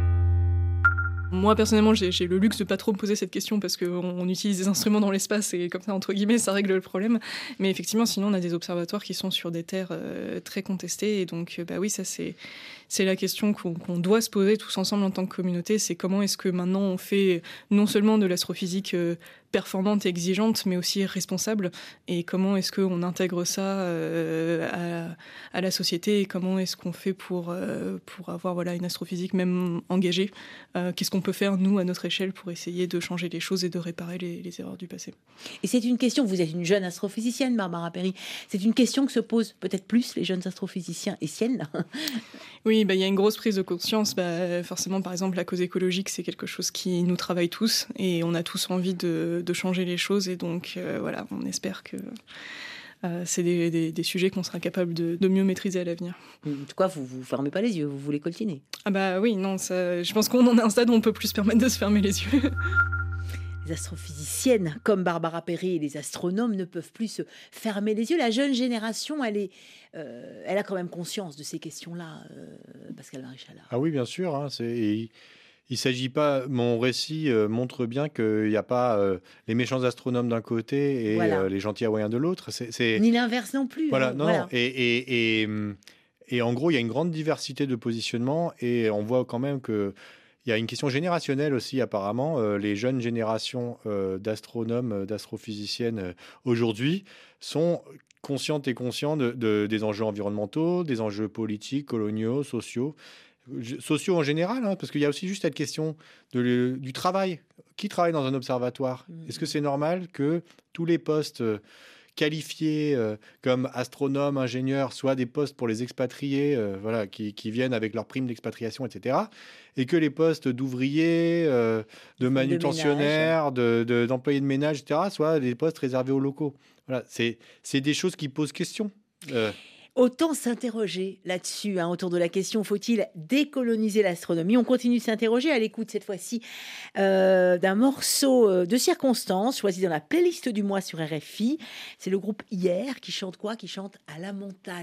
[SPEAKER 12] Moi, personnellement, j'ai, j'ai le luxe de pas trop me poser cette question parce qu'on on utilise des instruments dans l'espace et comme ça, entre guillemets, ça règle le problème. Mais effectivement, sinon, on a des observatoires qui sont sur des terres euh, très contestées. Et donc, bah oui, ça, c'est, c'est la question qu'on, qu'on doit se poser tous ensemble en tant que communauté. C'est comment est-ce que maintenant on fait non seulement de l'astrophysique euh, performante et exigeante, mais aussi responsable. Et comment est-ce qu'on intègre ça euh, à, à la société et comment est-ce qu'on fait pour, euh, pour avoir voilà, une astrophysique même engagée. Euh, qu'est-ce qu'on peut faire, nous, à notre échelle, pour essayer de changer les choses et de réparer les, les erreurs du passé.
[SPEAKER 1] Et c'est une question, vous êtes une jeune astrophysicienne, Barbara Perry, c'est une question que se posent peut-être plus les jeunes astrophysiciens et siennes.
[SPEAKER 12] Oui, bah, y a une grosse prise de conscience. Bah, forcément, par exemple, la cause écologique, c'est quelque chose qui nous travaille tous et on a tous envie de, de changer les choses. Et donc, euh, voilà, on espère que... euh, c'est des, des, des sujets qu'on sera capable de, de mieux maîtriser à l'avenir.
[SPEAKER 1] En tout cas, vous ne fermez pas les yeux, vous voulez coltiner.
[SPEAKER 12] Ah bah oui, non, ça, je pense qu'on en est à un stade où on peut plus se permettre de se fermer les yeux.
[SPEAKER 1] Les astrophysiciennes comme Barbara Perry et les astronomes ne peuvent plus se fermer les yeux. La jeune génération, elle, est, euh, elle a quand même conscience de ces questions-là, euh, Pascal Marie-Chalard.
[SPEAKER 10] Ah oui, bien sûr. Hein, c'est... Il ne s'agit pas... Mon récit euh, montre bien qu'il n'y a pas euh, les méchants astronomes d'un côté et voilà. euh, les gentils hawaïens de l'autre. C'est, c'est...
[SPEAKER 1] Ni l'inverse non plus.
[SPEAKER 10] Voilà,
[SPEAKER 1] hein,
[SPEAKER 10] non,
[SPEAKER 1] voilà.
[SPEAKER 10] non. Et, et, et, et en gros, il y a une grande diversité de positionnement et on voit quand même que il y a une question générationnelle aussi, apparemment. Euh, les jeunes générations euh, d'astronomes, euh, d'astrophysiciennes euh, aujourd'hui sont conscientes et conscients de, de, des enjeux environnementaux, des enjeux politiques, coloniaux, sociaux, sociaux en général, hein, parce qu'il y a aussi juste cette question de, du travail. Qui travaille dans un observatoire ? mmh. Est-ce que c'est normal que tous les postes euh, qualifiés euh, comme astronomes, ingénieurs, soient des postes pour les expatriés, euh, voilà, qui, qui viennent avec leur prime d'expatriation, et cetera, et que les postes d'ouvriers, euh, de manutentionnaires, de, de, d'employés de ménage, et cetera, soient des postes réservés aux locaux. Voilà, c'est, c'est des choses qui posent question. Euh,
[SPEAKER 1] Autant s'interroger là-dessus, hein, autour de la question « Faut-il décoloniser l'astronomie ?» On continue de s'interroger à l'écoute, cette fois-ci, euh, d'un morceau de circonstance choisi dans la playlist du mois sur R F I. C'est le groupe Hier qui chante quoi ? Qui chante « À la montagne ».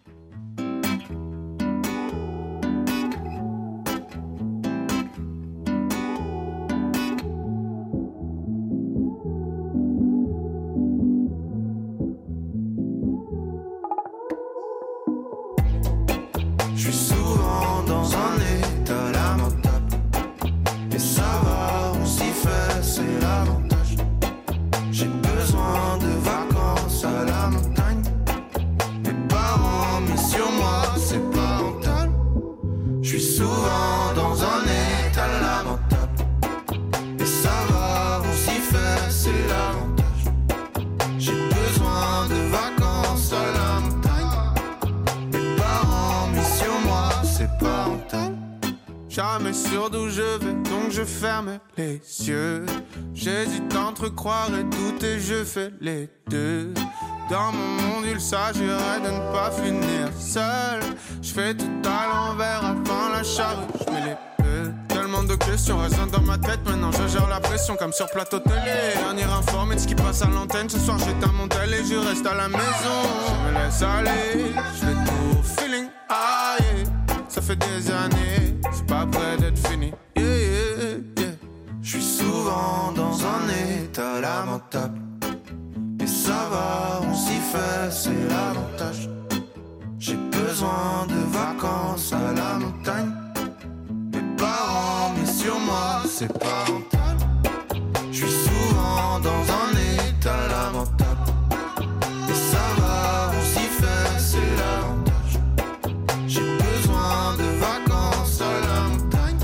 [SPEAKER 13] Je suis souvent dans un état lamentable. Et ça va, on s'y fait, c'est l'avantage. J'ai besoin de vacances à la montagne. Mes parents mis sur moi, c'est pas rentable. Je suis souvent dans un état lamentable. Et ça va, on s'y fait, c'est l'avantage. J'ai besoin de vacances à la montagne. Pas rentable. Jamais sûr d'où je vais, donc je ferme les yeux. J'hésite entre croire et douter, je fais les deux. Dans mon monde, il s'agirait de ne pas finir seul. Je fais tout à l'envers avant la charrue, je mets les deux. Tellement de questions résonnent dans ma tête, maintenant je gère la pression comme sur plateau télé. Dernier informé de ce qui passe à l'antenne, ce soir j'éteins mon tel et je reste à la maison. Je me laisse aller, je fais tout feeling, ah yeah. Ça fait des années, c'est pas près d'être fini. Yeah, yeah, yeah. Je suis souvent dans un état lamentable. Et ça va, on s'y fait, c'est l'avantage. J'ai besoin de vacances à la montagne. Mes parents mis sur moi, c'est pas rentable. Je suis souvent dans un état lamentable. Et ça va, on s'y fait, c'est l'avantage. J'ai besoin de vacances à la montagne.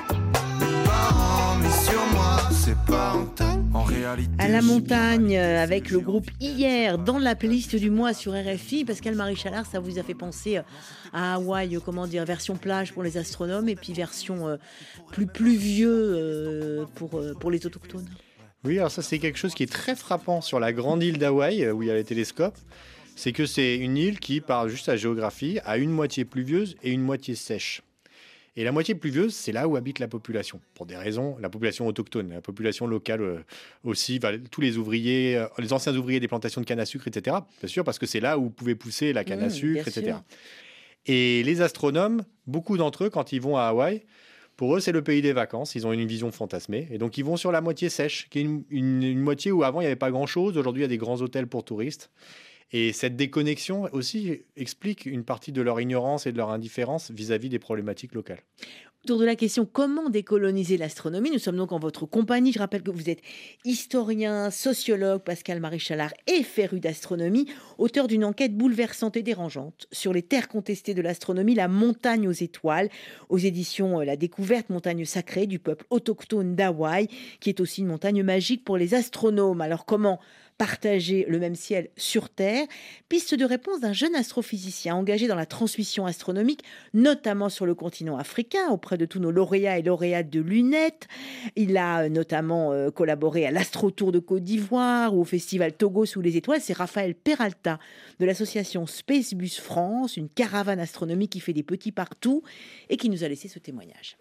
[SPEAKER 13] Mes parents mis sur moi, c'est pas rentable. En réalité,
[SPEAKER 1] à la montagne avec le groupe Hier dans la playlist du mois sur R F I. Pascal Marie-Chalard, ça vous a fait penser à Hawaï, comment dire, version plage pour les astronomes et puis version euh, plus pluvieux euh, pour, euh, pour les autochtones.
[SPEAKER 10] Oui, alors ça c'est quelque chose qui est très frappant sur la grande île d'Hawaï où il y a les télescopes. C'est que c'est une île qui, par juste sa géographie, a une moitié pluvieuse et une moitié sèche. Et la moitié pluvieuse, c'est là où habite la population, pour des raisons, la population autochtone, la population locale euh, aussi, bah, tous les ouvriers, euh, les anciens ouvriers des plantations de canne à sucre, et cetera. Bien sûr, parce que c'est là où pouvait pousser la canne à sucre, mmh, et cetera. Sûr. Et les astronomes, beaucoup d'entre eux, quand ils vont à Hawaï, pour eux, c'est le pays des vacances. Ils ont une vision fantasmée. Et donc, ils vont sur la moitié sèche, qui est une, une, une moitié où avant, il n'y avait pas grand-chose. Aujourd'hui, il y a des grands hôtels pour touristes. Et cette déconnexion aussi explique une partie de leur ignorance et de leur indifférence vis-à-vis des problématiques locales.
[SPEAKER 1] Autour de la question comment décoloniser l'astronomie, nous sommes donc en votre compagnie. Je rappelle que vous êtes historien, sociologue, Pascal Marie-Chalard et féru d'astronomie, auteur d'une enquête bouleversante et dérangeante sur les terres contestées de l'astronomie, la montagne aux étoiles, aux éditions La Découverte, montagne sacrée du peuple autochtone d'Hawaï, qui est aussi une montagne magique pour les astronomes. Alors comment partager le même ciel sur Terre? Piste de réponse d'un jeune astrophysicien engagé dans la transmission astronomique, notamment sur le continent africain, auprès de tous nos lauréats et lauréates de lunettes. Il a notamment euh, collaboré à l'Astro-Tour de Côte d'Ivoire ou au festival Togo sous les étoiles. C'est Raphaël Peralta de l'association Spacebus France, une caravane astronomique qui fait des petits partout et qui nous a laissé ce témoignage.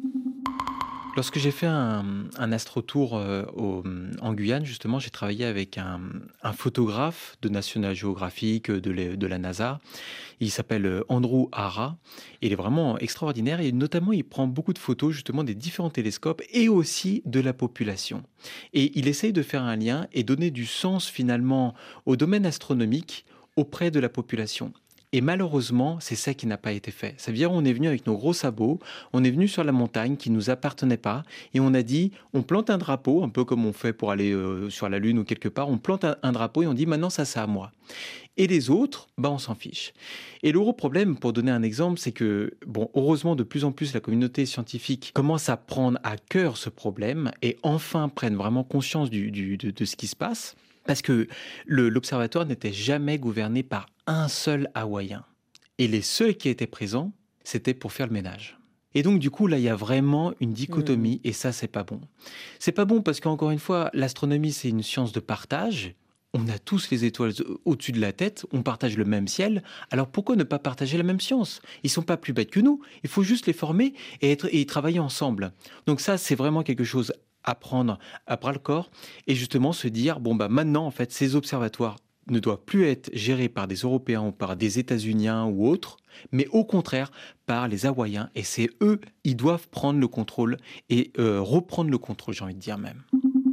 [SPEAKER 14] Lorsque j'ai fait un, un astro-tour euh, au, en Guyane, justement, j'ai travaillé avec un, un photographe de National Geographic, de, le, de la NASA. Il s'appelle Andrew Hara. Il est vraiment extraordinaire et notamment, il prend beaucoup de photos justement des différents télescopes et aussi de la population. Et il essaye de faire un lien et donner du sens finalement au domaine astronomique auprès de la population. Et malheureusement, c'est ça qui n'a pas été fait. Ça veut dire qu'on est venu avec nos gros sabots, on est venu sur la montagne qui ne nous appartenait pas, et on a dit, on plante un drapeau, un peu comme on fait pour aller euh, sur la Lune ou quelque part, on plante un, un drapeau et on dit, maintenant ça, c'est à moi. Et les autres, bah, on s'en fiche. Et le gros problème, pour donner un exemple, c'est que, bon, heureusement, de plus en plus, la communauté scientifique commence à prendre à cœur ce problème et enfin prennent vraiment conscience du, du, de, de ce qui se passe. Parce que le, l'observatoire n'était jamais gouverné par un seul Hawaïen. Et les seuls qui étaient présents, c'était pour faire le ménage. Et donc, du coup, là, il y a vraiment une dichotomie, mmh. et ça, c'est pas bon. C'est pas bon parce qu'encore une fois, l'astronomie, c'est une science de partage. On a tous les étoiles au-dessus de la tête, on partage le même ciel. Alors, pourquoi ne pas partager la même science? Ils sont pas plus bêtes que nous. Il faut juste les former et, être, et travailler ensemble. Donc ça, c'est vraiment quelque chose à prendre à bras le corps et justement se dire, bon, bah maintenant, en fait, ces observatoires ne doivent plus être gérés par des Européens ou par des États-Uniens ou autres, mais au contraire par les Hawaïens. Et c'est eux, ils doivent prendre le contrôle et euh, reprendre le contrôle, j'ai envie de dire même.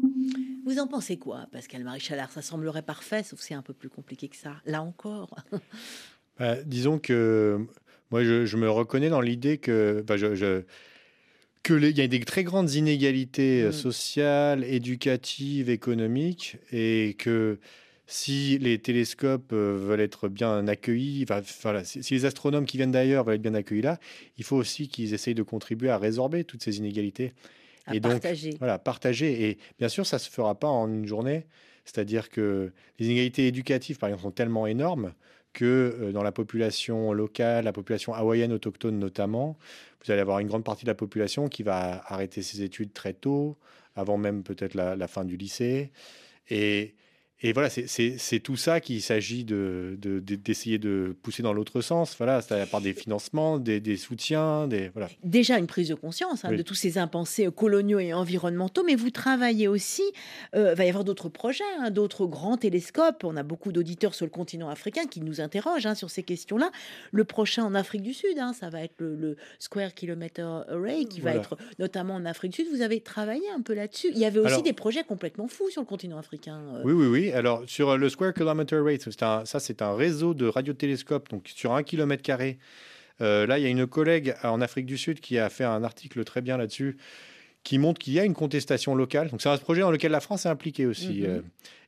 [SPEAKER 1] Vous en pensez quoi, Pascal-Marie Chalard? Ça semblerait parfait, sauf que c'est un peu plus compliqué que ça. Là encore.
[SPEAKER 10] bah, disons que moi, je, je me reconnais dans l'idée que... Bah, je, je... qu'il y a des très grandes inégalités mmh. sociales, éducatives, économiques, et que si les télescopes veulent être bien accueillis, enfin, voilà, si les astronomes qui viennent d'ailleurs veulent être bien accueillis là, il faut aussi qu'ils essayent de contribuer à résorber toutes ces inégalités.
[SPEAKER 1] À
[SPEAKER 10] et donc,
[SPEAKER 1] partager.
[SPEAKER 10] Voilà, partager. Et bien sûr, ça ne se fera pas en une journée. C'est-à-dire que les inégalités éducatives, par exemple, sont tellement énormes que euh, dans la population locale, la population hawaïenne autochtone notamment, vous allez avoir une grande partie de la population qui va arrêter ses études très tôt, avant même peut-être la, la fin du lycée. Et, et voilà, c'est, c'est, c'est tout ça qu'il s'agit de, de, de, d'essayer de pousser dans l'autre sens. Voilà, c'est par des financements, des, des soutiens, des voilà.
[SPEAKER 1] Déjà une prise de conscience hein, oui. de tous ces impensés coloniaux et environnementaux, mais vous travaillez aussi, il euh, va y avoir d'autres projets, hein, d'autres grands télescopes. On a beaucoup d'auditeurs sur le continent africain qui nous interrogent hein, sur ces questions-là. Le prochain en Afrique du Sud, hein, ça va être le, le Square Kilometer Array qui voilà. va être notamment en Afrique du Sud. Vous avez travaillé un peu là-dessus. Il y avait aussi Alors, des projets complètement fous sur le continent africain. Euh.
[SPEAKER 10] Oui, oui, oui. Alors, sur le Square Kilometer Array, c'est un, ça, c'est un réseau de radiotélescopes, donc sur un kilomètre carré. Euh, là, il y a une collègue en Afrique du Sud qui a fait un article très bien là-dessus, qui montre qu'il y a une contestation locale. Donc, c'est un projet dans lequel la France est impliquée aussi. Mm-hmm. Euh,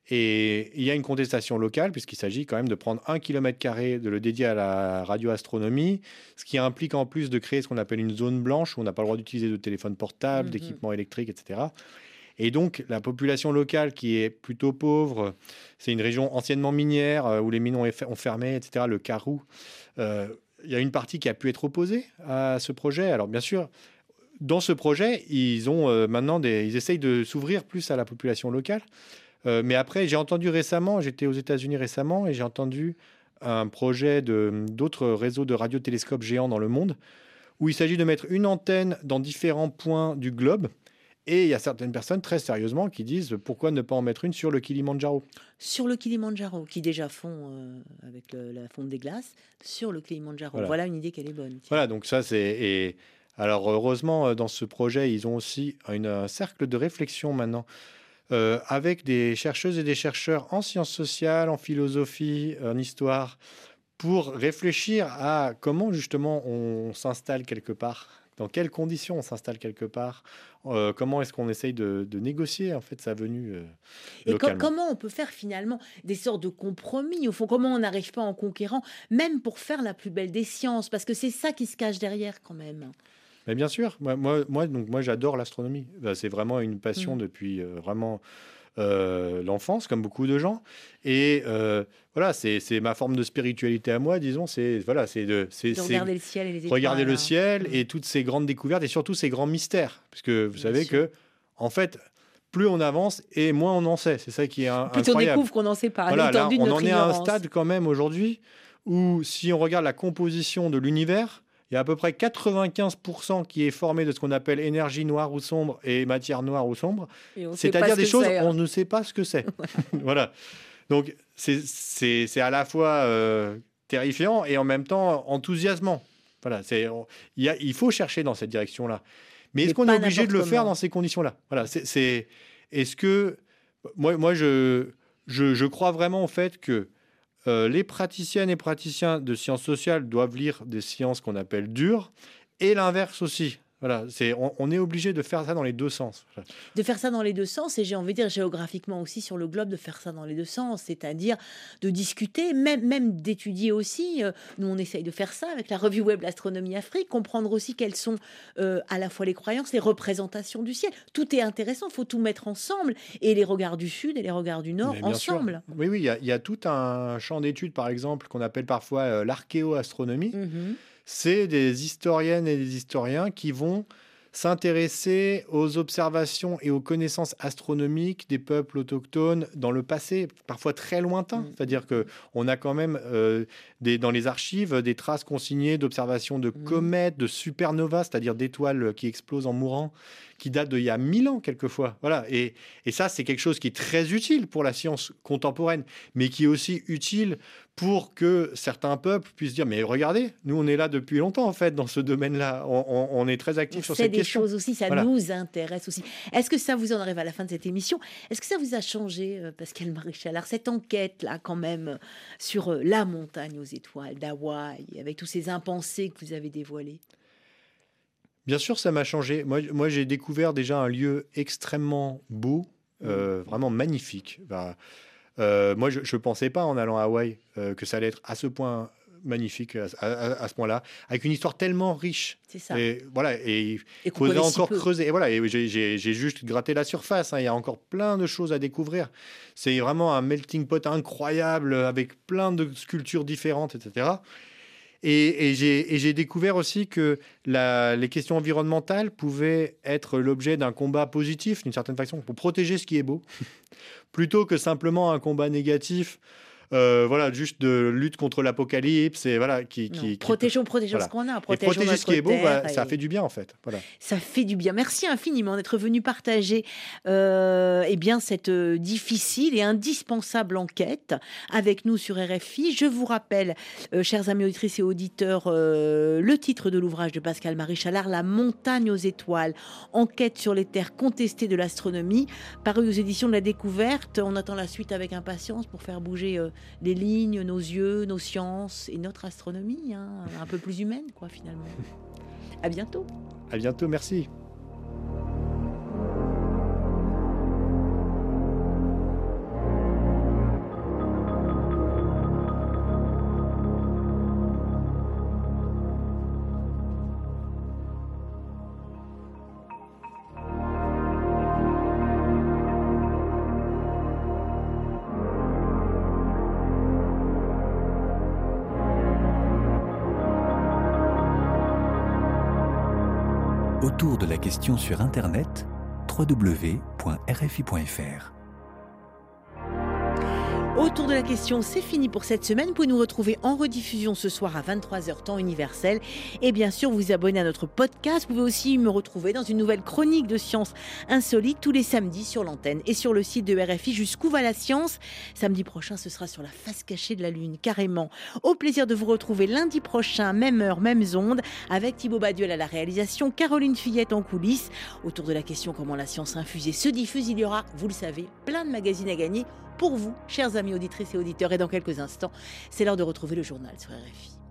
[SPEAKER 10] et il y a une contestation locale, puisqu'il s'agit quand même de prendre un kilomètre carré, de le dédier à la radioastronomie, ce qui implique en plus de créer ce qu'on appelle une zone blanche, où on n'a pas le droit d'utiliser de téléphone portable, mm-hmm. d'équipements électriques, et cetera. Et donc, la population locale qui est plutôt pauvre, c'est une région anciennement minière où les mines ont fermé, et cetera, le Karoo. Euh, il y a une partie qui a pu être opposée à ce projet. Alors, bien sûr, dans ce projet, ils ont euh, maintenant des, ils essayent de s'ouvrir plus à la population locale. Euh, mais après, j'ai entendu récemment, j'étais aux États-Unis récemment, et j'ai entendu un projet de, d'autres réseaux de radiotélescopes géants dans le monde, où il s'agit de mettre une antenne dans différents points du globe. Et il y a certaines personnes, très sérieusement, qui disent pourquoi ne pas en mettre une sur le Kilimandjaro.
[SPEAKER 1] Sur le Kilimandjaro, qui déjà fond euh, avec le, la fonte des glaces, sur le Kilimandjaro. Voilà, voilà une idée qu'elle est bonne. Tiens.
[SPEAKER 10] Voilà, donc ça c'est... Et alors heureusement, dans ce projet, ils ont aussi une, un cercle de réflexion maintenant, euh, avec des chercheuses et des chercheurs en sciences sociales, en philosophie, en histoire, pour réfléchir à comment justement on s'installe quelque part. Dans quelles conditions on s'installe quelque part, euh, comment est-ce qu'on essaye de, de négocier en fait sa venue euh, localement.
[SPEAKER 1] Et co- comment on peut faire finalement des sortes de compromis, au fond, comment on n'arrive pas en conquérant, même pour faire la plus belle des sciences, parce que c'est ça qui se cache derrière quand même.
[SPEAKER 10] Mais bien sûr, moi, moi, moi, donc, moi j'adore l'astronomie, ben, c'est vraiment une passion mmh. depuis euh, vraiment euh, l'enfance, comme beaucoup de gens. Et euh, voilà, c'est, c'est ma forme de spiritualité à moi, disons. C'est, voilà, c'est de, c'est,
[SPEAKER 1] de regarder c'est, le ciel et les étoiles.
[SPEAKER 10] Regarder le ciel et toutes ces grandes découvertes et surtout ces grands mystères. Parce que vous Bien savez sûr. que, en fait, plus on avance et moins on en sait. C'est ça qui est un,
[SPEAKER 1] plus
[SPEAKER 10] incroyable.
[SPEAKER 1] Plus on découvre qu'on n'en sait pas.
[SPEAKER 10] Voilà, là, on en est à un
[SPEAKER 1] ignorance.
[SPEAKER 10] stade quand même aujourd'hui où, si on regarde la composition de l'univers, il y a à peu près quatre-vingt-quinze pour cent qui est formé de ce qu'on appelle énergie noire ou sombre et matière noire ou sombre. C'est-à-dire des choses, on ne sait pas ce que c'est. Voilà. Donc, c'est, c'est, c'est à la fois euh, terrifiant et en même temps enthousiasmant. Voilà, c'est, on, y a, il faut chercher dans cette direction-là. Mais, Mais est-ce qu'on est obligé de le comment. faire dans ces conditions-là ? Voilà, c'est, c'est, est-ce que... Moi, moi je, je, je crois vraiment au fait que Euh, les praticiennes et praticiens de sciences sociales doivent lire des sciences qu'on appelle dures, et l'inverse aussi. Voilà, c'est, on, on est obligé de faire ça dans les deux sens. Voilà.
[SPEAKER 1] De faire ça dans les deux sens, et j'ai envie de dire géographiquement aussi sur le globe, de faire ça dans les deux sens, c'est-à-dire de discuter, même, même d'étudier aussi. Euh, nous, on essaye de faire ça avec la revue web L'Astronomie Afrique, comprendre aussi quelles sont euh, à la fois les croyances, les représentations du ciel. Tout est intéressant, il faut tout mettre ensemble, et les regards du Sud et les regards du Nord ensemble.
[SPEAKER 10] Sûr. Oui, oui, il y, y a tout un champ d'études, par exemple, qu'on appelle parfois euh, l'archéoastronomie. Mm-hmm. C'est des historiennes et des historiens qui vont s'intéresser aux observations et aux connaissances astronomiques des peuples autochtones dans le passé, parfois très lointain. Mmh. C'est-à-dire qu'on a quand même euh, des, dans les archives des traces consignées d'observations de mmh. comètes, de supernovas, c'est-à-dire d'étoiles qui explosent en mourant, qui datent d'il y a mille ans quelquefois. Voilà. Et, et ça, c'est quelque chose qui est très utile pour la science contemporaine, mais qui est aussi utile pour que certains peuples puissent dire, mais regardez, nous, on est là depuis longtemps, en fait, dans ce domaine-là. On, on, on est très actifs sur cette question.
[SPEAKER 1] C'est des choses aussi, ça voilà. nous intéresse aussi. Est-ce que ça vous en arrive à la fin de cette émission ? Est-ce que ça vous a changé, euh, Pascal Maréchal, cette enquête-là, quand même, sur euh, la montagne aux étoiles d'Hawaï, avec tous ces impensés que vous avez dévoilés ?
[SPEAKER 10] Bien sûr, ça m'a changé. Moi, moi, j'ai découvert déjà un lieu extrêmement beau, euh, vraiment magnifique. Bah, Euh, moi, je ne pensais pas en allant à Hawaï euh, que ça allait être à ce point magnifique, à, à, à ce point-là, avec une histoire tellement riche.
[SPEAKER 1] C'est ça.
[SPEAKER 10] Et voilà, et il faudrait encore si creuser. Et voilà, et j'ai, j'ai, j'ai juste gratté la surface. Hein. Il y a encore plein de choses à découvrir. C'est vraiment un melting pot incroyable avec plein de sculptures différentes, et cetera. Et, et, j'ai, et j'ai découvert aussi que la, les questions environnementales pouvaient être l'objet d'un combat positif, d'une certaine façon, pour protéger ce qui est beau, plutôt que simplement un combat négatif, euh, voilà, juste de lutte contre l'apocalypse. Et voilà, qui, qui, qui
[SPEAKER 1] protégeons, protégeons
[SPEAKER 10] voilà.
[SPEAKER 1] ce qu'on a.
[SPEAKER 10] Protégeons et protéger ce qui est beau, bah, ça fait du bien, en fait. Voilà.
[SPEAKER 1] Ça fait du bien. Merci infiniment d'être venu partager euh, eh bien, cette euh, difficile et indispensable enquête avec nous sur R F I. Je vous rappelle, euh, chers amis auditrices et auditeurs, euh, le titre de l'ouvrage de Pascal Maréchal, La montagne aux étoiles, enquête sur les terres contestées de l'astronomie, paru aux éditions de la Découverte. On attend la suite avec impatience pour faire bouger euh, les lignes, nos yeux, nos sciences et notre astronomie, hein, un peu plus humaine, quoi, finalement. À bientôt.
[SPEAKER 10] À bientôt, merci.
[SPEAKER 3] Autour de la question sur Internet, w w w point r f i point f r.
[SPEAKER 1] Autour de la question, c'est fini pour cette semaine. Vous pouvez nous retrouver en rediffusion ce soir à vingt-trois heures temps universel. Et bien sûr, vous abonner à notre podcast. Vous pouvez aussi me retrouver dans une nouvelle chronique de sciences insolites tous les samedis sur l'antenne et sur le site de R F I. Jusqu'où va la science ? Samedi prochain, ce sera sur la face cachée de la Lune, carrément. Au plaisir de vous retrouver lundi prochain, même heure, mêmes ondes, avec Thibaut Baduel à la réalisation, Caroline Fillette en coulisses. Autour de la question comment la science infusée se diffuse, il y aura, vous le savez, plein de magazines à gagner pour vous, chers amis auditrices et auditeurs. Et dans quelques instants, c'est l'heure de retrouver le journal sur R F I.